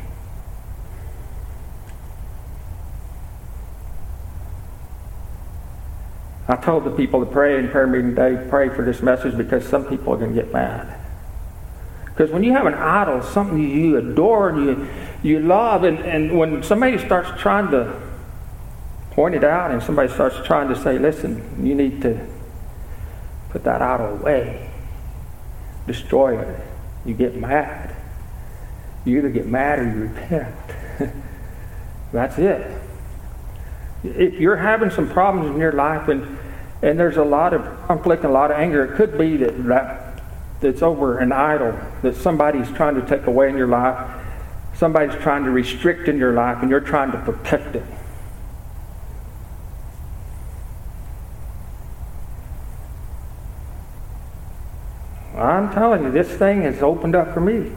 I told the people to pray in prayer meeting today, pray for this message, because some people are going to get mad. Because when you have an idol, something you adore and you, you love, and, and when somebody starts trying to point it out and somebody starts trying to say, listen, you need to put that idol away, destroy it, you get mad. You either get mad or you repent. That's it. If you're having some problems in your life and and there's a lot of conflict and a lot of anger, it could be that, that that's over an idol that somebody's trying to take away in your life. Somebody's trying to restrict in your life and you're trying to protect it. I'm telling you, this thing has opened up for me.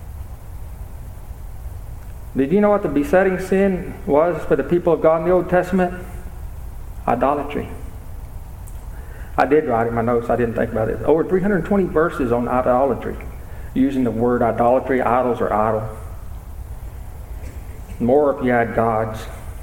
Did you know what the besetting sin was for the people of God in the Old Testament? Idolatry. I did write in my notes, I didn't think about it. Over three hundred twenty verses on idolatry, using the word idolatry, idols or idol. More if you had gods.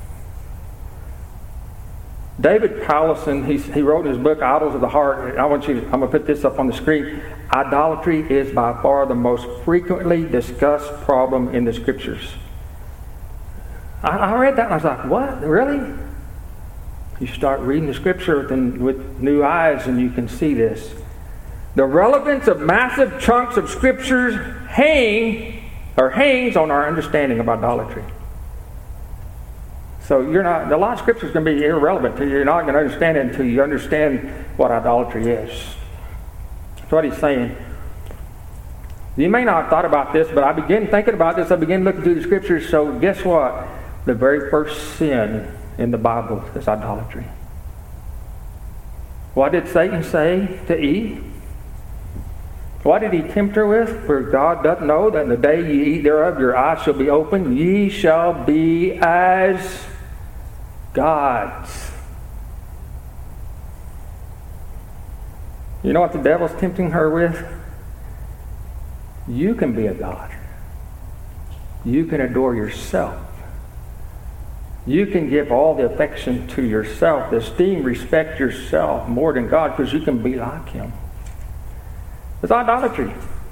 David Powlison, he, he wrote in his book, Idols of the Heart, I want you to, I'm going to put this up on the screen. Idolatry is by far the most frequently discussed problem in the Scriptures. I, I read that and I was like, what? Really? You start reading the Scripture with, with new eyes and you can see this. The relevance of massive chunks of Scriptures hang or hangs on our understanding of idolatry. So you're not, a lot of Scripture is going to be irrelevant to you. You're not going to understand it until you understand what idolatry is. That's what he's saying. You may not have thought about this, but I began thinking about this. I began looking through the Scriptures. So guess what? The very first sin in the Bible is idolatry. What did Satan say to Eve? What did he tempt her with? For God doth know that in the day ye eat thereof, your eyes shall be opened. Ye shall be as gods. You know what the devil's tempting her with? You can be a god. You can adore yourself. You can give all the affection to yourself, esteem, respect yourself more than God, because you can be like Him. It's idolatry.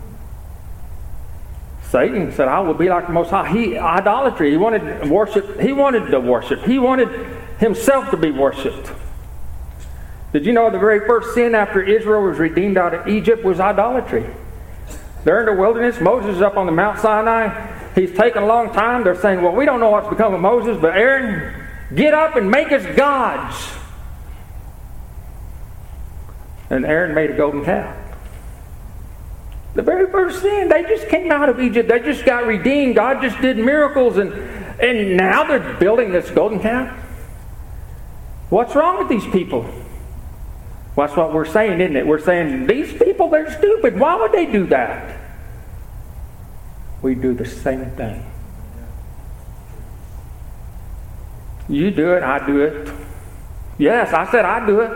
Satan said, I will be like the Most High. He, idolatry. He wanted worship. He wanted to worship. He wanted himself to be worshipped. Did you know the very first sin after Israel was redeemed out of Egypt was idolatry? They're in the wilderness. Moses is up on the Mount Sinai. He's taken a long time. They're saying, well, we don't know what's become of Moses, but Aaron, get up and make us gods. And Aaron made a golden calf. The very first sin, they just came out of Egypt. They just got redeemed. God just did miracles. And, and now they're building this golden calf. What's wrong with these people? Well, that's what we're saying, isn't it? We're saying, these people, they're stupid. Why would they do that? We do the same thing. You do it, I do it. Yes, I said I do it.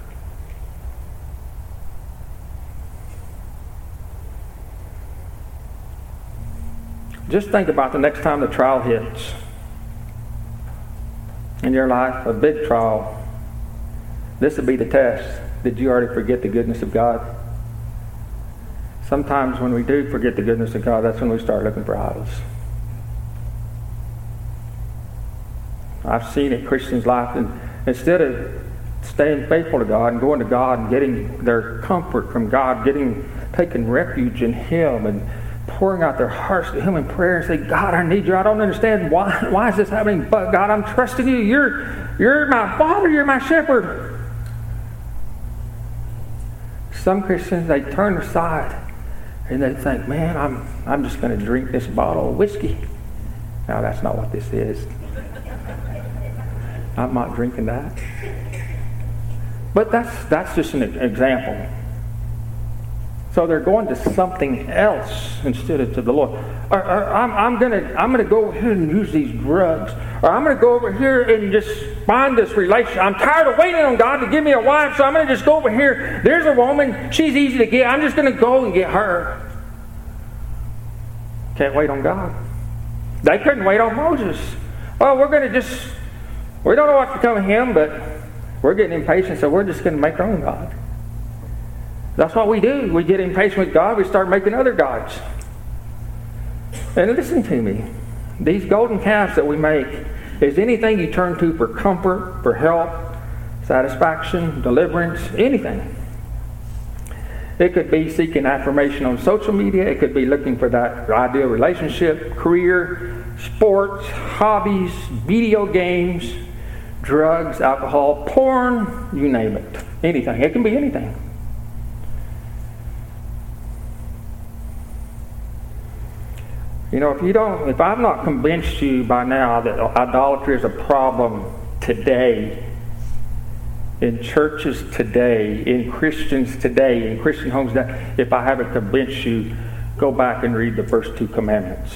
Just think about the next time the trial hits in your life, a big trial. This would be the test. Did you already forget the goodness of God? Sometimes when we do forget the goodness of God, that's when we start looking for idols. I've seen it in Christians' life, and instead of staying faithful to God and going to God and getting their comfort from God, getting taking refuge in Him and pouring out their hearts to Him in prayer and say, God, I need you. I don't understand why why is this happening, but God, I'm trusting you. You're you're my Father. You're my shepherd. Some Christians, they turn aside and they think, man, I'm I'm just going to drink this bottle of whiskey. Now, that's not what this is. I'm not drinking that. But that's that's just an example. So they're going to something else instead of to the Lord. Or, or I'm, I'm gonna I'm gonna go over here and use these drugs. Or I'm gonna go over here and just find this relationship. I'm tired of waiting on God to give me a wife, so I'm gonna just go over here. There's a woman, she's easy to get. I'm just gonna go and get her. Can't wait on God. They couldn't wait on Moses. Oh, we're gonna just we don't know what's become of him, but we're getting impatient, so we're just gonna make our own God. That's what we do. We get impatient with God. We start making other gods. And listen to me. These golden calves that we make is anything you turn to for comfort, for help, satisfaction, deliverance, anything. It could be seeking affirmation on social media. It could be looking for that ideal relationship, career, sports, hobbies, video games, drugs, alcohol, porn, you name it. Anything. It can be anything. You know, if you don't, if I've not convinced you by now that idolatry is a problem today, in churches today, in Christians today, in Christian homes today, if I haven't convinced you, go back and read the first two commandments.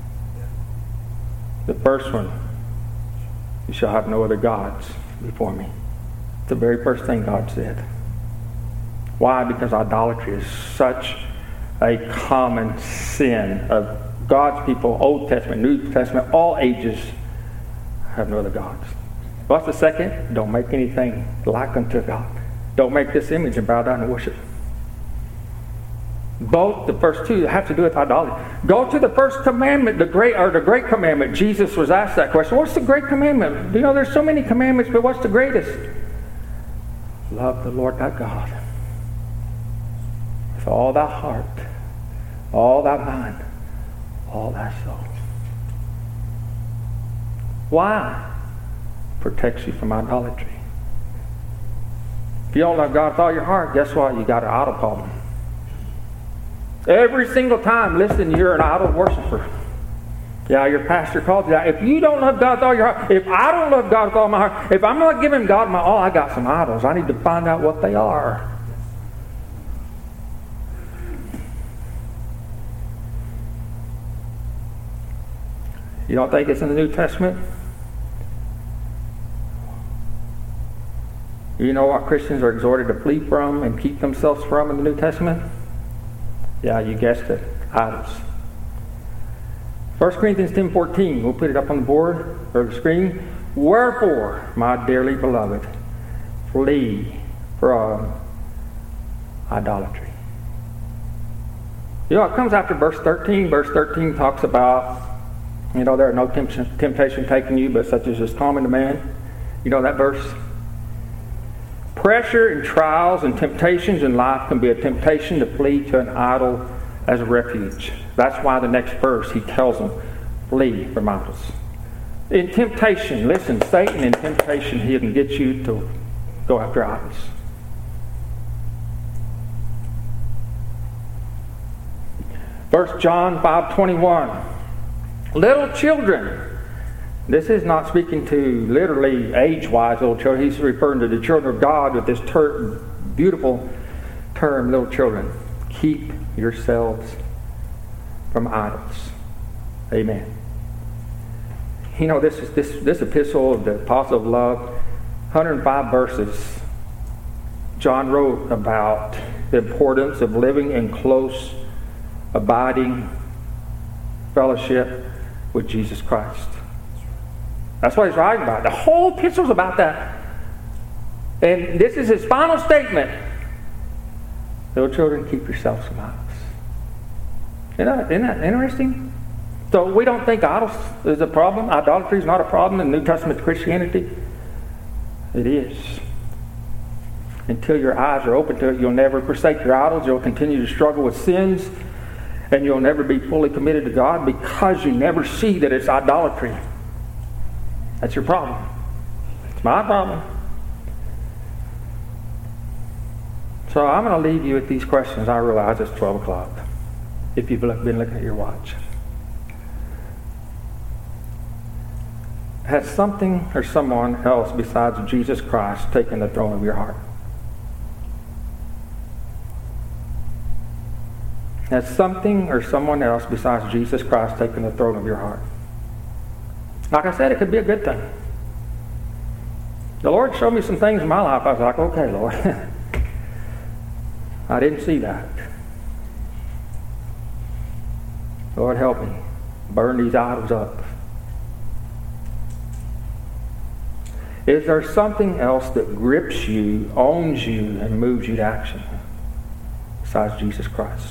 The first one, you shall have no other gods before me. It's the very first thing God said. Why? Because idolatry is such a common sin of God's people, Old Testament, New Testament, all ages, have no other gods. What's the second? Don't make anything like unto God. Don't make this image and bow down and worship. Both the first two have to do with idolatry. Go to the first commandment, the great or the great commandment. Jesus was asked that question. What's the great commandment? You know, there's so many commandments, but what's the greatest? Love the Lord thy God with all thy heart, all thy mind, all thy soul. Why? Protects you from idolatry. If you don't love God with all your heart, guess what? You got an idol problem. Every single time, listen, you're an idol worshiper. Yeah, your pastor called you that. If you don't love God with all your heart, if I don't love God with all my heart, if I'm not giving God my all, I got some idols. I need to find out what they are. You don't think it's in the New Testament? You know what Christians are exhorted to flee from and keep themselves from in the New Testament? Yeah, you guessed it. Idols. First Corinthians ten fourteen. We'll put it up on the board or the screen. Wherefore, my dearly beloved, flee from idolatry. You know, it comes after verse thirteen. Verse thirteen talks about, you know, there are no temp- temptation taking you, but such as is common to man. You know that verse? Pressure and trials and temptations in life can be a temptation to flee to an idol as a refuge. That's why the next verse he tells them, flee from idols. In temptation, listen, Satan in temptation, he can get you to go after idols. First John five twenty-one. Little children, This is not speaking to literally age-wise little children. He's referring to the children of God with this ter- beautiful term, little children. Keep yourselves from idols. Amen. You know, this is this this epistle of the Apostle of Love, one hundred five verses. John wrote about the importance of living in close, abiding fellowship with Jesus Christ. That's what he's writing about. The whole epistle is about that. And this is his final statement. Little children, keep yourselves from idols. Isn't that, isn't that interesting? So we don't think idols is a problem. Idolatry is not a problem in New Testament Christianity. It is. Until your eyes are open to it, you'll never forsake your idols. You'll continue to struggle with sins. And you'll never be fully committed to God because you never see that it's idolatry. That's your problem. It's my problem. So I'm going to leave you with these questions. I realize it's twelve o'clock. If you've been looking at your watch. Has something or someone else besides Jesus Christ taken the throne of your heart? Has something or someone else besides Jesus Christ taken the throne of your heart? Like I said, it could be a good thing. The Lord showed me some things in my life. I was like, okay, Lord. I didn't see that. Lord, help me. Burn these idols up. Is there something else that grips you, owns you, and moves you to action besides Jesus Christ?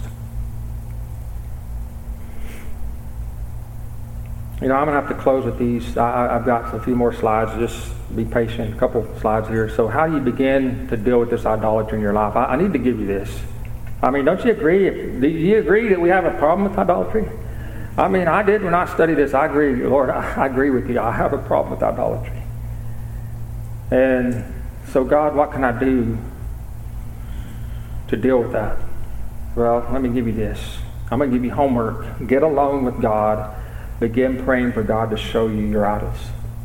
You know, I'm going to have to close with these. I, I've got a few more slides. Just be patient. A couple slides here. So how do you begin to deal with this idolatry in your life? I, I need to give you this. I mean, don't you agree? Do you agree that we have a problem with idolatry? I mean, I did when I studied this. I agree. Lord, I, I agree with you. I have a problem with idolatry. And so, God, what can I do to deal with that? Well, let me give you this. I'm going to give you homework. Get alone with God. Begin praying for God to show you your idols.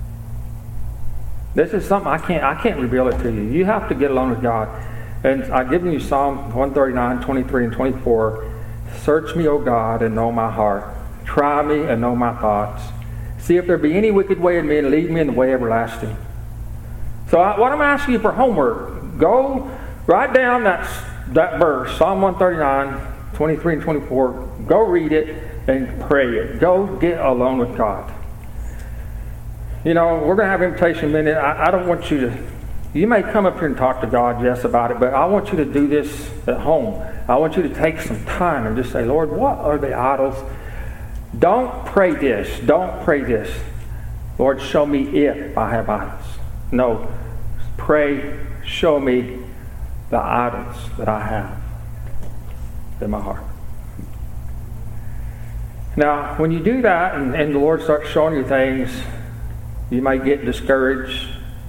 This is something I can't I can't reveal it to you. You have to get alone with God. And I've given you Psalm one thirty-nine, twenty-three, and twenty-four. Search me, O God, and know my heart. Try me and know my thoughts. See if there be any wicked way in me, and lead me in the way everlasting. So I, what I'm asking you for homework, go write down that, that verse, Psalm one thirty-nine, twenty-three, and twenty-four. Go read it. And pray it. Go get alone with God. You know, we're going to have invitation in a minute. I, I don't want you to, you may come up here and talk to God, yes, about it, but I want you to do this at home. I want you to take some time and just say, Lord, what are the idols? Don't pray this. Don't pray this. Lord, show me if I have idols. No. Pray, show me the idols that I have in my heart. Now, when you do that and, and the Lord starts showing you things, you may get discouraged.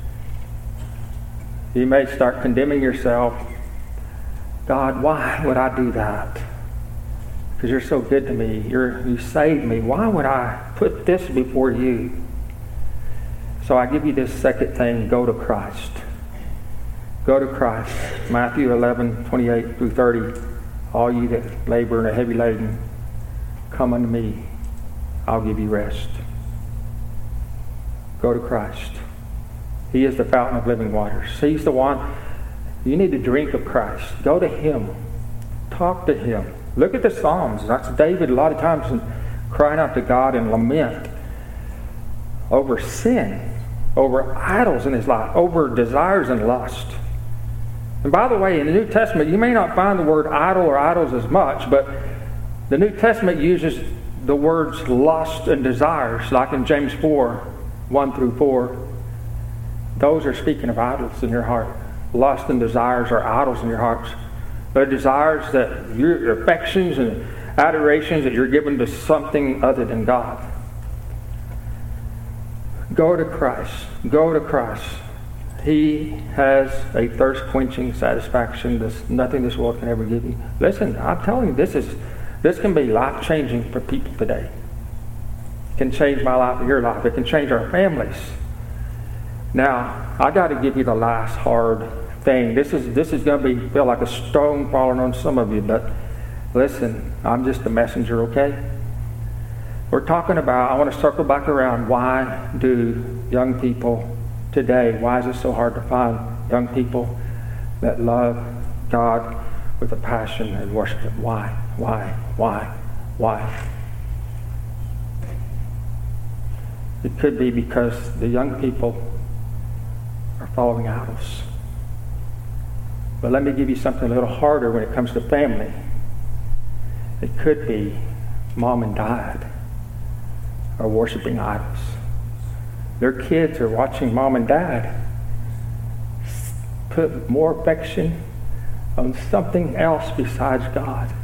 You may start condemning yourself. God, why would I do that? Because you're so good to me. You're, you saved me. Why would I put this before you? So I give you this second thing. Go to Christ. Go to Christ. Matthew eleven, twenty-eight through thirty. All you that labor and are heavy laden, come unto me, I'll give you rest. Go to Christ. He is the fountain of living waters. He's the one. You need to drink of Christ. Go to Him. Talk to Him. Look at the Psalms. That's David a lot of times crying out to God in lament over sin, over idols in his life, over desires and lust. And by the way, in the New Testament, you may not find the word idol or idols as much, but the New Testament uses the words lust and desires, like in James four, one through four. Those are speaking of idols in your heart. Lust and desires are idols in your hearts. They're desires that your affections and adorations that you're given to something other than God. Go to Christ. Go to Christ. He has a thirst-quenching satisfaction that nothing this world can ever give you. Listen, I'm telling you, this is this can be life-changing for people today. It can change my life or your life. It can change our families. Now, I got to give you the last hard thing. This is this is going to be feel like a stone falling on some of you, but listen, I'm just a messenger, okay? We're talking about, I want to circle back around, why do young people today, why is it so hard to find young people that love God with a passion and worship Him? Why? Why? Why? Why? It could be because the young people are following idols. But let me give you something a little harder when it comes to family. It could be mom and dad are worshiping idols. Their kids are watching mom and dad put more affection on something else besides God.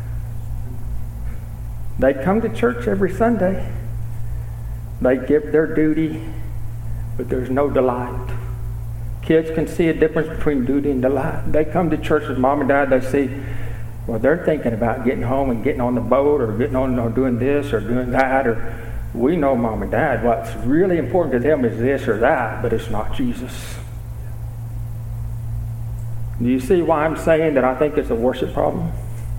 They come to church every Sunday. They give their duty, but there's no delight. Kids can see a difference between duty and delight. They come to church with mom and dad, they see, well, they're thinking about getting home and getting on the boat or getting on or doing this or doing that. Or we know mom and dad, what's really important to them is this or that, but it's not Jesus. Do you see why I'm saying that I think it's a worship problem?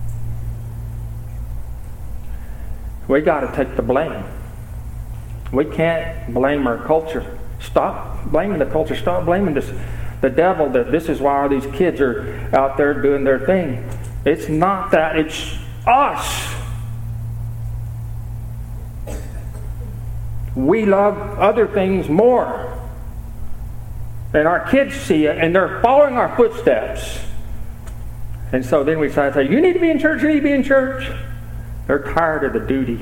We got to take the blame. We can't blame our culture. Stop blaming the culture. Stop blaming this, the devil that this is why all these kids are out there doing their thing. It's not that. It's us. We love other things more. And our kids see it, and they're following our footsteps. And so then we say, you need to be in church, you need to be in church. They're tired of the duty.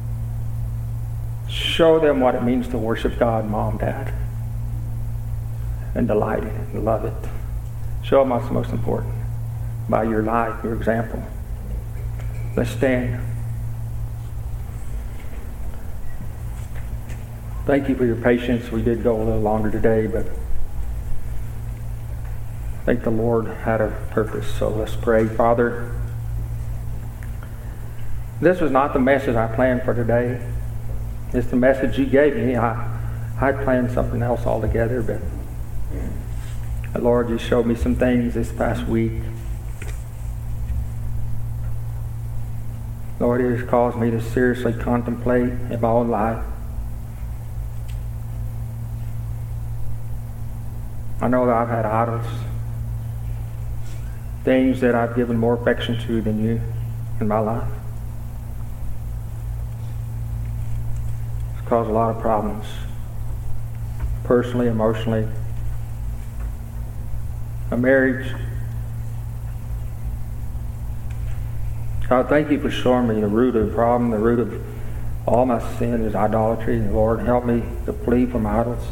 Show them what it means to worship God, mom, dad. And delight in it and love it. Show them what's most important. By your life, your example. Let's stand. Thank you for your patience. We did go a little longer today, but I think the Lord had a purpose. So let's pray. Father, this was not the message I planned for today. It's the message you gave me. I, I planned something else altogether, but Lord, you showed me some things this past week. Lord, it has caused me to seriously contemplate in my own life. I know that I've had idols, things that I've given more affection to than you in my life. It's caused a lot of problems, personally, emotionally. A marriage. God, thank you for showing me the root of the problem, the root of all my sin is idolatry. And Lord, help me to flee from idols.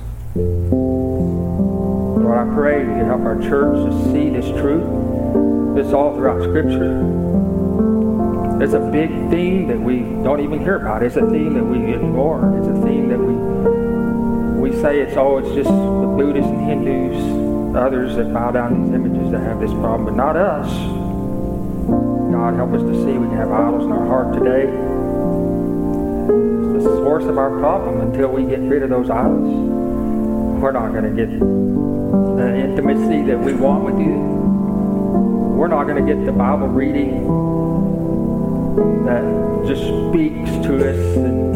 Lord, I pray you help our church to see this truth. It's all throughout Scripture. It's a big theme that we don't even hear about. It's a theme that we ignore. It's a theme that we we say it's oh, it's just the Buddhists and Hindus, others that bow down to these images that have this problem, but not us. God, help us to see we can have idols in our heart today. It's the source of our problem. Until we get rid of those idols, we're not going to get the intimacy that we want with you. We're not going to get the Bible reading that just speaks to us and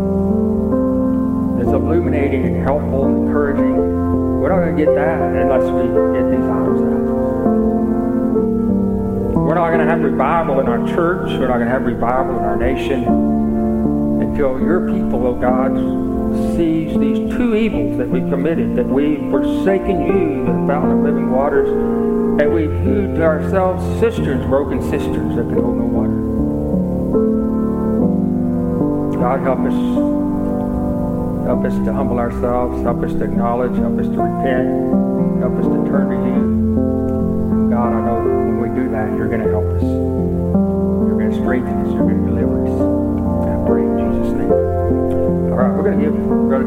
is illuminating and helpful and encouraging. We're not going to get that unless we get these idols out. We're not going to have revival in our church. We're not going to have revival in our nation until your people, oh God, sees these two evils that we committed, that we've forsaken you, the fountain of living waters, and we've hewed to ourselves cisterns, broken cisterns that can hold no water. God, help us. Help us to humble ourselves. Help us to acknowledge. Help us to repent. Help us to turn to you. God, I know